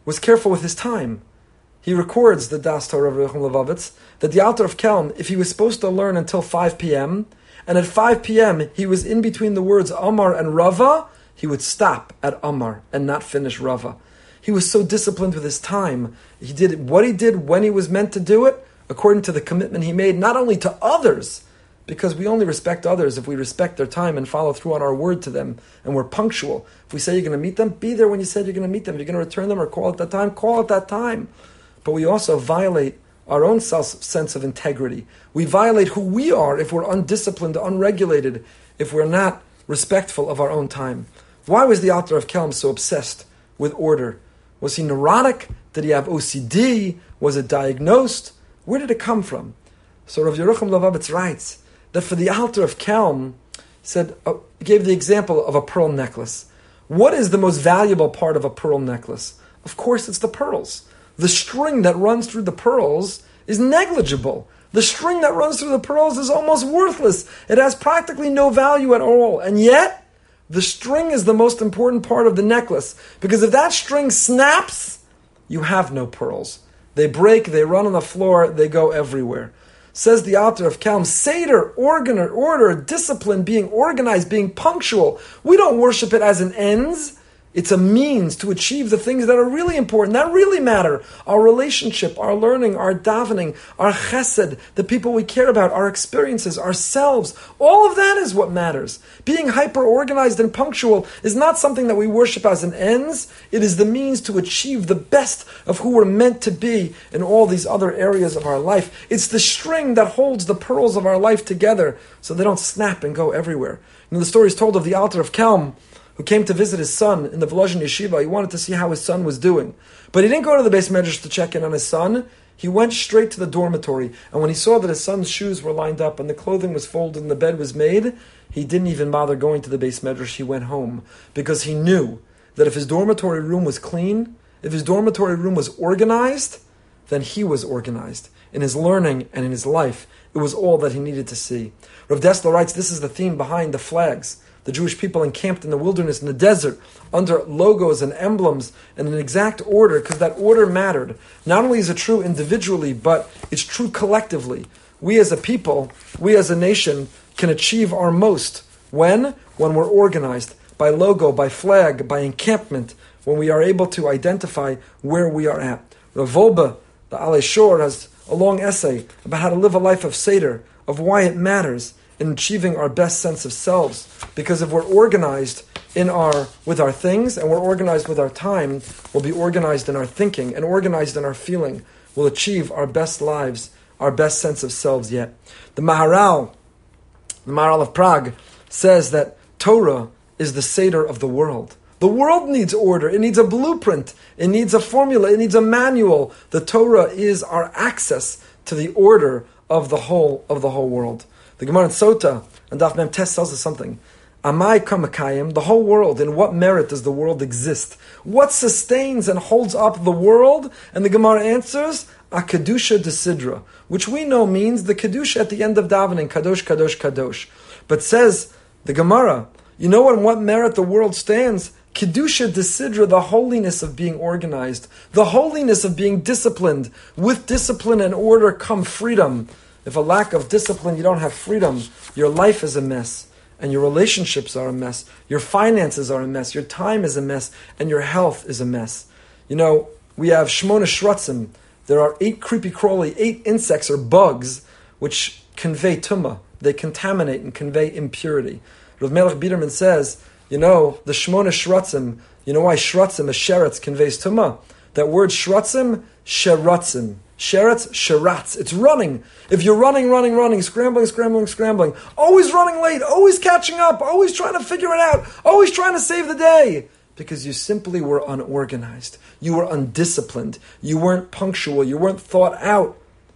was careful with his time. He records, the Das Torah of Yerucham Levovitz, that the Alter of Kelm, if he was supposed to learn until five p.m., and at five p.m. he was in between the words Amar and Rava, he would stop at Amar and not finish Rava. He was so disciplined with his time. He did what he did when he was meant to do it, according to the commitment he made, not only to others, because we only respect others if we respect their time and follow through on our word to them, and we're punctual. If we say you're going to meet them, be there when you said you're going to meet them. If you're going to return them or call at that time, call at that time. But we also violate our own sense of integrity. We violate who we are if we're undisciplined, unregulated, if we're not respectful of our own time. Why was the Alter of Kelm so obsessed with order? Was he neurotic? Did he have O C D? Was it diagnosed? Where did it come from? So Rav Yerucham Levovitz writes that for the Alter of Kelm, said uh, gave the example of a pearl necklace. What is the most valuable part of a pearl necklace? Of course, it's the pearls. The string that runs through the pearls is negligible. The string that runs through the pearls is almost worthless. It has practically no value at all. And yet, the string is the most important part of the necklace. Because if that string snaps, you have no pearls. They break, they run on the floor, they go everywhere. Says the Alter of Kelm, Seder, order, order, discipline, being organized, being punctual. We don't worship it as an ends. It's a means to achieve the things that are really important, that really matter. Our relationship, our learning, our davening, our chesed, the people we care about, our experiences, ourselves. All of that is what matters. Being hyper-organized and punctual is not something that we worship as an ends. It is the means to achieve the best of who we're meant to be in all these other areas of our life. It's the string that holds the pearls of our life together so they don't snap and go everywhere. You know, the story is told of the Alter of Kelm, who came to visit his son in the Volozhin Yeshiva. He wanted to see how his son was doing. But he didn't go to the Beis Medrash to check in on his son. He went straight to the dormitory. And when he saw that his son's shoes were lined up and the clothing was folded and the bed was made, he didn't even bother going to the Beis Medrash. He went home because he knew that if his dormitory room was clean, if his dormitory room was organized, then he was organized. In his learning and in his life, it was all that he needed to see. Rav Dessler writes, this is the theme behind the flags. The Jewish people encamped in the wilderness, in the desert, under logos and emblems in an exact order, because that order mattered. Not only is it true individually, but it's true collectively. We as a people, we as a nation, can achieve our most. When? When we're organized, by logo, by flag, by encampment, when we are able to identify where we are at. Rav Wolbe, the Alei Shor, has a long essay about how to live a life of Seder, of why it matters in achieving our best sense of selves. Because if we're organized in our with our things and we're organized with our time, we'll be organized in our thinking and organized in our feeling. We'll achieve our best lives, our best sense of selves yet. The Maharal, the Maharal of Prague, says that Torah is the Seder of the world. The world needs order. It needs a blueprint. It needs a formula. It needs a manual. The Torah is our access to the order of the whole of the whole world. The Gemara in Sota and Daf Mem Tes tells us something. Amai kamakayim, the whole world. In what merit does the world exist? What sustains and holds up the world? And the Gemara answers, a kedusha de sidra, which we know means the kedusha at the end of davening, kadosh, kadosh, kadosh. But says the Gemara, you know on what merit the world stands? Kedusha de sidra, the holiness of being organized, the holiness of being disciplined. With discipline and order come freedom. If a lack of discipline, you don't have freedom, your life is a mess, and your relationships are a mess, your finances are a mess, your time is a mess, and your health is a mess. You know, we have Shmona Shratzim. There are eight creepy crawly, eight insects or bugs, which convey tumah. They contaminate and convey impurity. Rav Melech Biderman says, you know, the Shmona Shratzim, you know why Shratzim, a sheretz, conveys tumah? That word Shratzim, sheratzim. Sheretz, sheratz. It's running. If you're running, running, running, scrambling, scrambling, scrambling, always running late, always catching up, always trying to figure it out, always trying to save the day, because you simply were unorganized. You were undisciplined. You weren't punctual. You weren't thought out.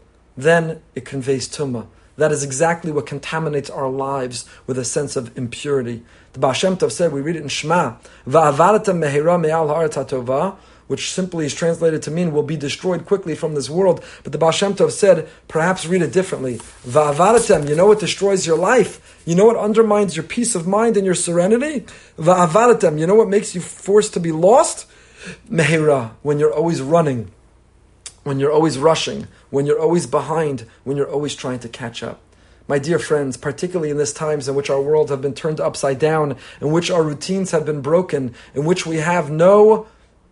Then it conveys tumah. That is exactly what contaminates our lives with a sense of impurity. The Baal Shem Tov said, we read it in Shema, Va'avarata mehira me'al haaretz hatovah, which simply is translated to mean will be destroyed quickly from this world. But the Baal Shem Tov said, perhaps read it differently. Va'avaratem, you know what destroys your life? You know what undermines your peace of mind and your serenity? Va'avaratem, you know what makes you forced to be lost? Mehira, when you're always running, when you're always rushing, when you're always behind, when you're always trying to catch up. My dear friends, particularly in these times in which our world have been turned upside down, in which our routines have been broken, in which we have no,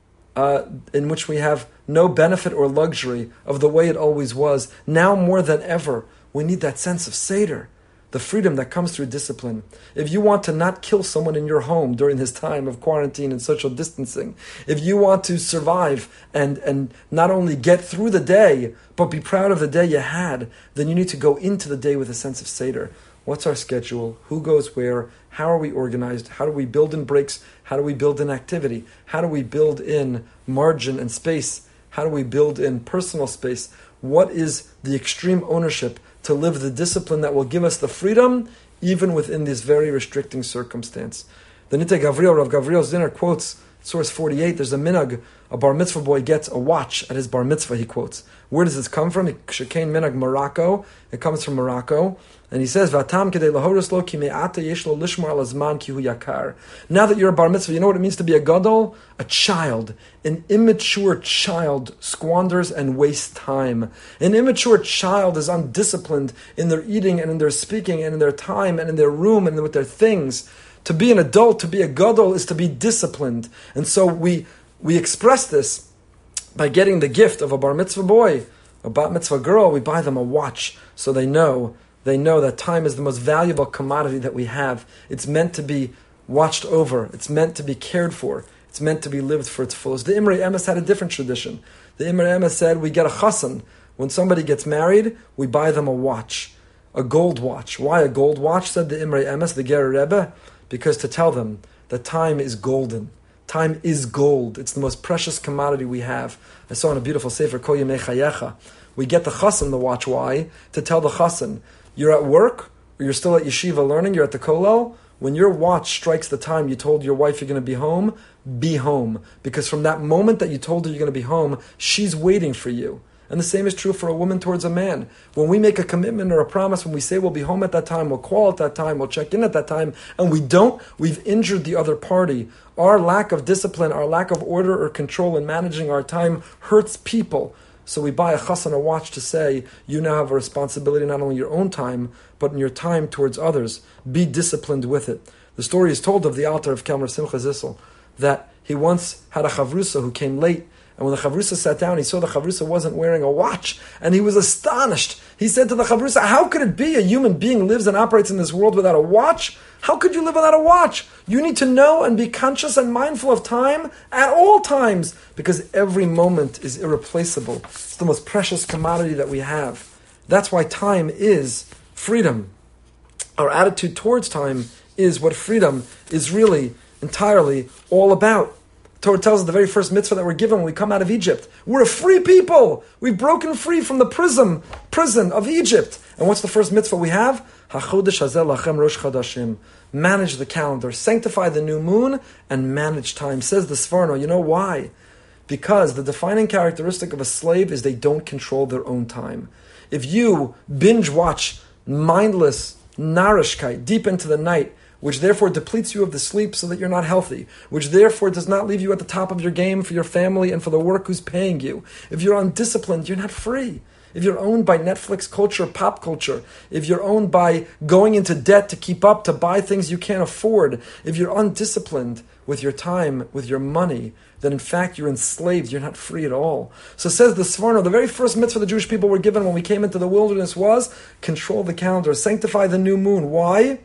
uh, in which we have no benefit or luxury of the way it always was, now more than ever, we need that sense of Seder, the freedom that comes through discipline. If you want to not kill someone in your home during this time of quarantine and social distancing, if you want to survive and, and not only get through the day, but be proud of the day you had, then you need to go into the day with a sense of Seder. What's our schedule? Who goes where? How are we organized? How do we build in breaks? How do we build in activity? How do we build in margin and space? How do we build in personal space? What is the extreme ownership to live the discipline that will give us the freedom even within this very restricting circumstance? The Nitei Gavriel, Rav Gavriel Zinner quotes, source forty-eight, there's a minhag, a bar mitzvah boy gets a watch at his bar mitzvah, he quotes. Where does this come from? Shekain minhag Morocco. It comes from Morocco. And he says, Vatam kedei lahoros lo ki me'ata yesh lo lishmar al hazman ki hu yakar. Now that you're a bar mitzvah, you know what it means to be a gadol? A child. An immature child squanders and wastes time. An immature child is undisciplined in their eating and in their speaking and in their time and in their room and with their things. To be an adult, to be a gadol, is to be disciplined. And so we we express this by getting the gift of a bar mitzvah boy, a bat mitzvah girl. We buy them a watch so they know They know that time is the most valuable commodity that we have. It's meant to be watched over. It's meant to be cared for. It's meant to be lived for its fullest. The Imrei Emes had a different tradition. The Imrei Emes said, we get a chassan. When somebody gets married, we buy them a watch, a gold watch. Why a gold watch, said the Imrei Emes, the Ger Rebbe? Because to tell them that time is golden. Time is gold. It's the most precious commodity we have. I saw in a beautiful sefer, Kol Yemei Chayecha. We get the chassan the watch. Why? To tell the chassan, you're at work, or you're still at yeshiva learning, you're at the kollel, when your watch strikes the time you told your wife you're going to be home, be home. Because from that moment that you told her you're going to be home, she's waiting for you. And the same is true for a woman towards a man. When we make a commitment or a promise, when we say we'll be home at that time, we'll call at that time, we'll check in at that time, and we don't, we've injured the other party. Our lack of discipline, our lack of order or control in managing our time hurts people. So we buy a chassan a watch to say, you now have a responsibility not only in your own time, but in your time towards others. Be disciplined with it. The story is told of the Alter of Kelmer Simcha Zissel, that he once had a chavrusa who came late, and when the chavrusa sat down, he saw the chavrusa wasn't wearing a watch, and he was astonished. He said to the chavrusa, how could it be a human being lives and operates in this world without a watch? How could you live without a watch? You need to know and be conscious and mindful of time at all times, because every moment is irreplaceable. It's the most precious commodity that we have. That's why time is freedom. Our attitude towards time is what freedom is really entirely all about. Torah tells us the very first mitzvah that we're given when we come out of Egypt. We're a free people. We've broken free from the prison, prison of Egypt. And what's the first mitzvah we have? HaChodesh hazeh lachem rosh chadashim. Manage the calendar, sanctify the new moon, and manage time. Says the Sforno. You know why? Because the defining characteristic of a slave is they don't control their own time. If you binge watch mindless narishkeit deep into the night, which therefore depletes you of the sleep so that you're not healthy, which therefore does not leave you at the top of your game for your family and for the work who's paying you. If you're undisciplined, you're not free. If you're owned by Netflix culture, pop culture, if you're owned by going into debt to keep up, to buy things you can't afford, if you're undisciplined with your time, with your money, then in fact you're enslaved, you're not free at all. So says the Sforno, the very first mitzvah the Jewish people were given when we came into the wilderness was control the calendar, sanctify the new moon. Why?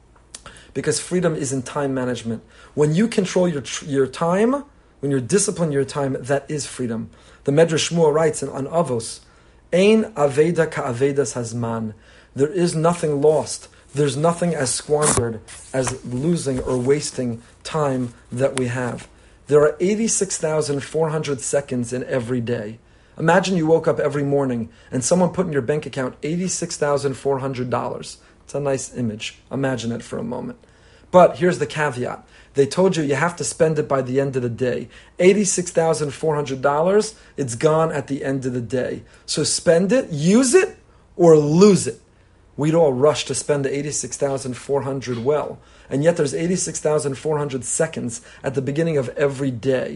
Because freedom is in time management. When you control your your time, when you discipline your time, that is freedom. The Medrash Shmuel writes in on Avos, Ein aveda ka'avedas hazman. There is nothing lost. There's nothing as squandered as losing or wasting time that we have. There are eighty-six thousand four hundred seconds in every day. Imagine you woke up every morning and someone put in your bank account eighty-six thousand four hundred dollars. It's a nice image. Imagine it for a moment. But here's the caveat. They told you you have to spend it by the end of the day. eighty-six thousand four hundred dollars, it's gone at the end of the day. So spend it, use it, or lose it. We'd all rush to spend the eighty-six thousand four hundred dollars well. And yet there's eighty-six thousand four hundred seconds at the beginning of every day.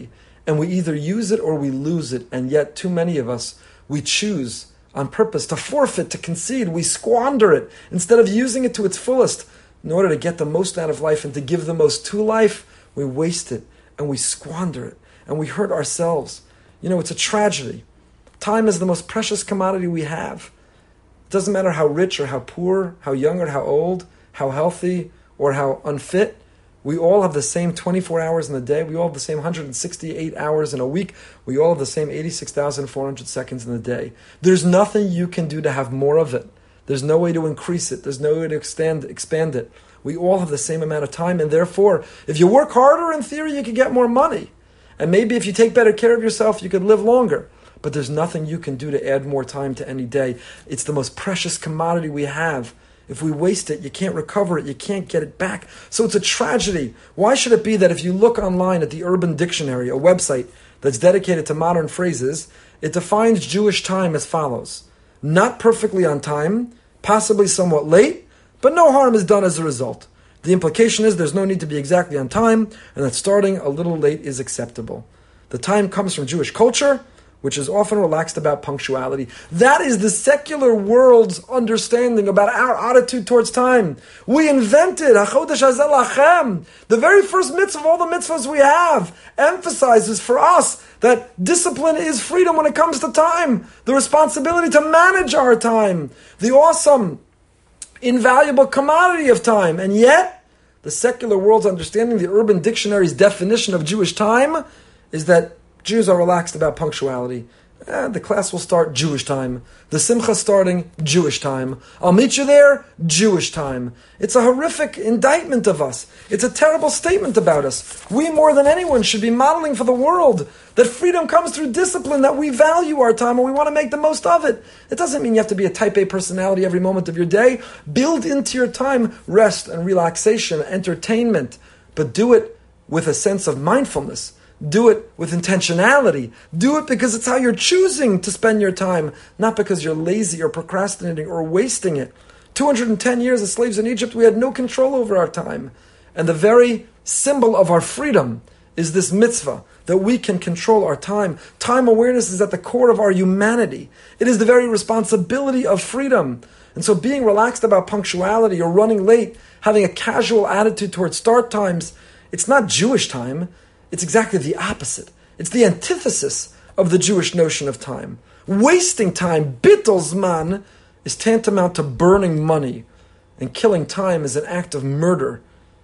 and we either use it or we lose it. And yet, too many of us, we choose on purpose to forfeit, to concede. We squander it instead of using it to its fullest in order to get the most out of life and to give the most to life. We waste it and we squander it and we hurt ourselves. You know, it's a tragedy. Time is the most precious commodity we have. It doesn't matter how rich or how poor, how young or how old, how healthy or how unfit. We all have the same twenty-four hours in the day. We all have the same one hundred sixty-eight hours in a week. We all have the same eighty-six thousand four hundred seconds in the day. There's nothing you can do to have more of it. There's no way to increase it. There's no way to extend, expand it. We all have the same amount of time, and therefore, if you work harder, in theory, you could get more money. And maybe if you take better care of yourself, you could live longer. But there's nothing you can do to add more time to any day. It's the most precious commodity we have. If we waste it, you can't recover it. You can't get it back. So it's a tragedy. Why should it be that if you look online at the Urban Dictionary, a website that's dedicated to modern phrases, it defines Jewish time as follows: not perfectly on time, possibly somewhat late, but no harm is done as a result. The implication is there's no need to be exactly on time, and that starting a little late is acceptable. The time comes from Jewish culture, which is often relaxed about punctuality. That is the secular world's understanding about our attitude towards time. We invented HaChodesh Hazeh Lachem. The very first mitzvah of all the mitzvahs we have emphasizes for us that discipline is freedom when it comes to time. The responsibility to manage our time. The awesome, invaluable commodity of time. And yet, the secular world's understanding, the Urban Dictionary's definition of Jewish time, is that Jews are relaxed about punctuality. Eh, the class will start Jewish time. The simcha starting Jewish time. I'll meet you there, Jewish time. It's a horrific indictment of us. It's a terrible statement about us. We, more than anyone, should be modeling for the world that freedom comes through discipline, that we value our time and we want to make the most of it. It doesn't mean you have to be a type A personality every moment of your day. Build into your time rest and relaxation, entertainment, but do it with a sense of mindfulness. Do it with intentionality. Do it because it's how you're choosing to spend your time, not because you're lazy or procrastinating or wasting it. two hundred ten years as slaves in Egypt, we had no control over our time. And the very symbol of our freedom is this mitzvah, that we can control our time. Time awareness is at the core of our humanity. It is the very responsibility of freedom. And so being relaxed about punctuality or running late, having a casual attitude towards start times, it's not Jewish time. It's exactly the opposite. It's the antithesis of the Jewish notion of time. Wasting time, bittul zman, is tantamount to burning money. And killing time is an act of murder.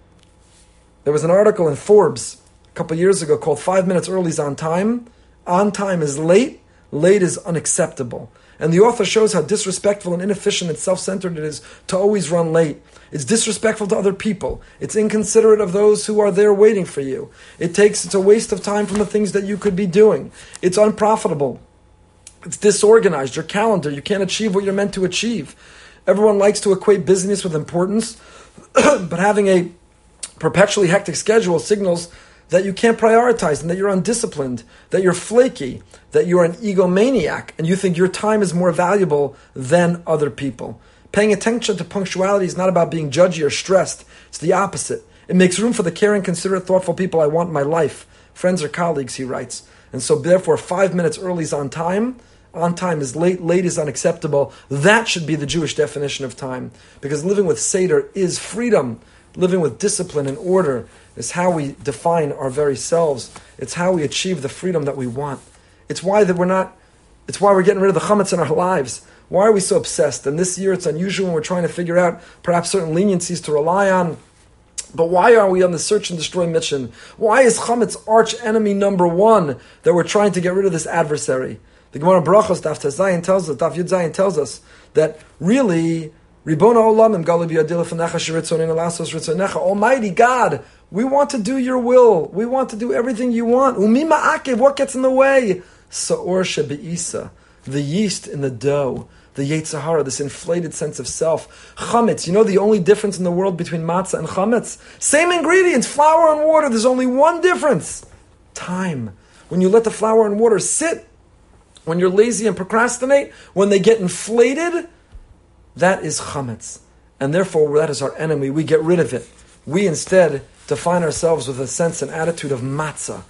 There was an article in Forbes a couple years ago called Five Minutes Early is on Time. On time is late. Late is unacceptable. And the author shows how disrespectful and inefficient and self-centered it is to always run late. It's disrespectful to other people. It's inconsiderate of those who are there waiting for you. It takes, it's a waste of time from the things that you could be doing. It's unprofitable. It's disorganized. Your calendar, you can't achieve what you're meant to achieve. Everyone likes to equate busyness with importance, but having a perpetually hectic schedule signals that you can't prioritize and that you're undisciplined, that you're flaky, that you're an egomaniac, and you think your time is more valuable than other people. Paying attention to punctuality is not about being judgy or stressed. It's the opposite. It makes room for the caring, considerate, thoughtful people I want in my life, friends or colleagues, he writes. And so therefore, five minutes early is on time. On time is late. Late is unacceptable. That should be the Jewish definition of time. Because living with Seder is freedom. Living with discipline and order is how we define our very selves. It's how we achieve the freedom that we want. It's why that we're not, it's why we're getting rid of the chametz in our lives. Why are we so obsessed? And this year it's unusual when we're trying to figure out perhaps certain leniencies to rely on. But why are we on the search and destroy mission? Why is chametz arch enemy number one that we're trying to get rid of this adversary? The Gemara Brachos, Daf Zayin tells us, Daf Yud Zayin tells us that really, Ribona Olam Imgali Biyadil Lefanecha Shiritzonina Lasos Ritzonecha, Almighty God, we want to do your will. We want to do everything you want. Umima Akev, what gets in the way? Sa'or Shebe'isa, the yeast in the dough, the Yetzer Hara, this inflated sense of self. Chametz, you know the only difference in the world between matzah and chametz? Same ingredients, flour and water, there's only one difference. Time. When you let the flour and water sit, when you're lazy and procrastinate, when they get inflated, that is chametz. And therefore, that is our enemy. We get rid of it. We instead define ourselves with a sense and attitude of matzah.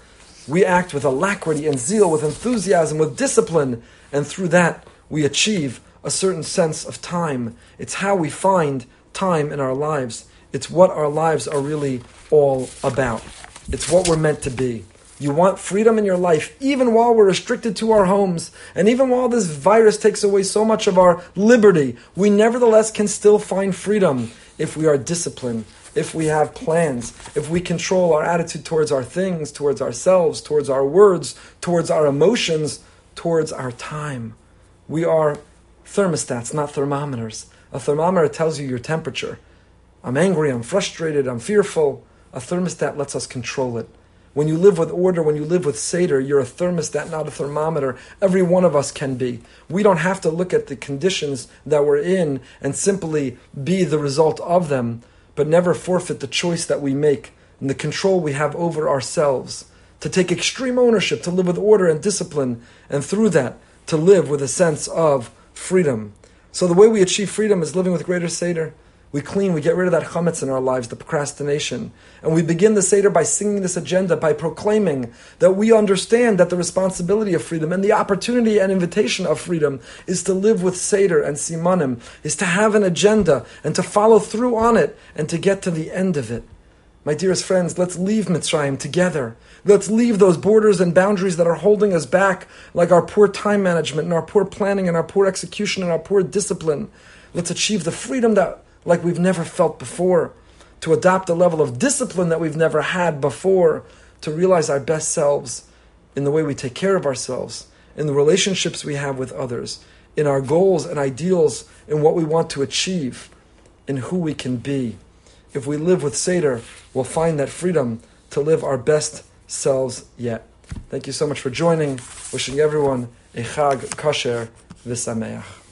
we act with alacrity and zeal, with enthusiasm, with discipline, and through that we achieve a certain sense of time. It's how we find time in our lives. It's what our lives are really all about. It's what we're meant to be. You want freedom in your life, even while we're restricted to our homes, and even while this virus takes away so much of our liberty, we nevertheless can still find freedom if we are disciplined, if we have plans, if we control our attitude towards our things, towards ourselves, towards our words, towards our emotions, towards our time. We are thermostats, not thermometers. A thermometer tells you your temperature. I'm angry, I'm frustrated, I'm fearful. A thermostat lets us control it. When you live with order, when you live with Seder, you're a thermostat, not a thermometer. Every one of us can be. We don't have to look at the conditions that we're in and simply be the result of them, but never forfeit the choice that we make and the control we have over ourselves, to take extreme ownership, to live with order and discipline, and through that, to live with a sense of freedom. So the way we achieve freedom is living with greater Seder. We clean, we get rid of that chametz in our lives, the procrastination. And we begin the Seder by singing this agenda, by proclaiming that we understand that the responsibility of freedom and the opportunity and invitation of freedom is to live with Seder and Simanim, is to have an agenda and to follow through on it and to get to the end of it. My dearest friends, let's leave Mitzrayim together. Let's leave those borders and boundaries that are holding us back, like our poor time management and our poor planning and our poor execution and our poor discipline. Let's achieve the freedom that like we've never felt before, to adopt a level of discipline that we've never had before, to realize our best selves in the way we take care of ourselves, in the relationships we have with others, in our goals and ideals, in what we want to achieve, in who we can be. If we live with Seder, we'll find that freedom to live our best selves yet. Thank you so much for joining. Wishing everyone a Chag Kasher V'Sameach.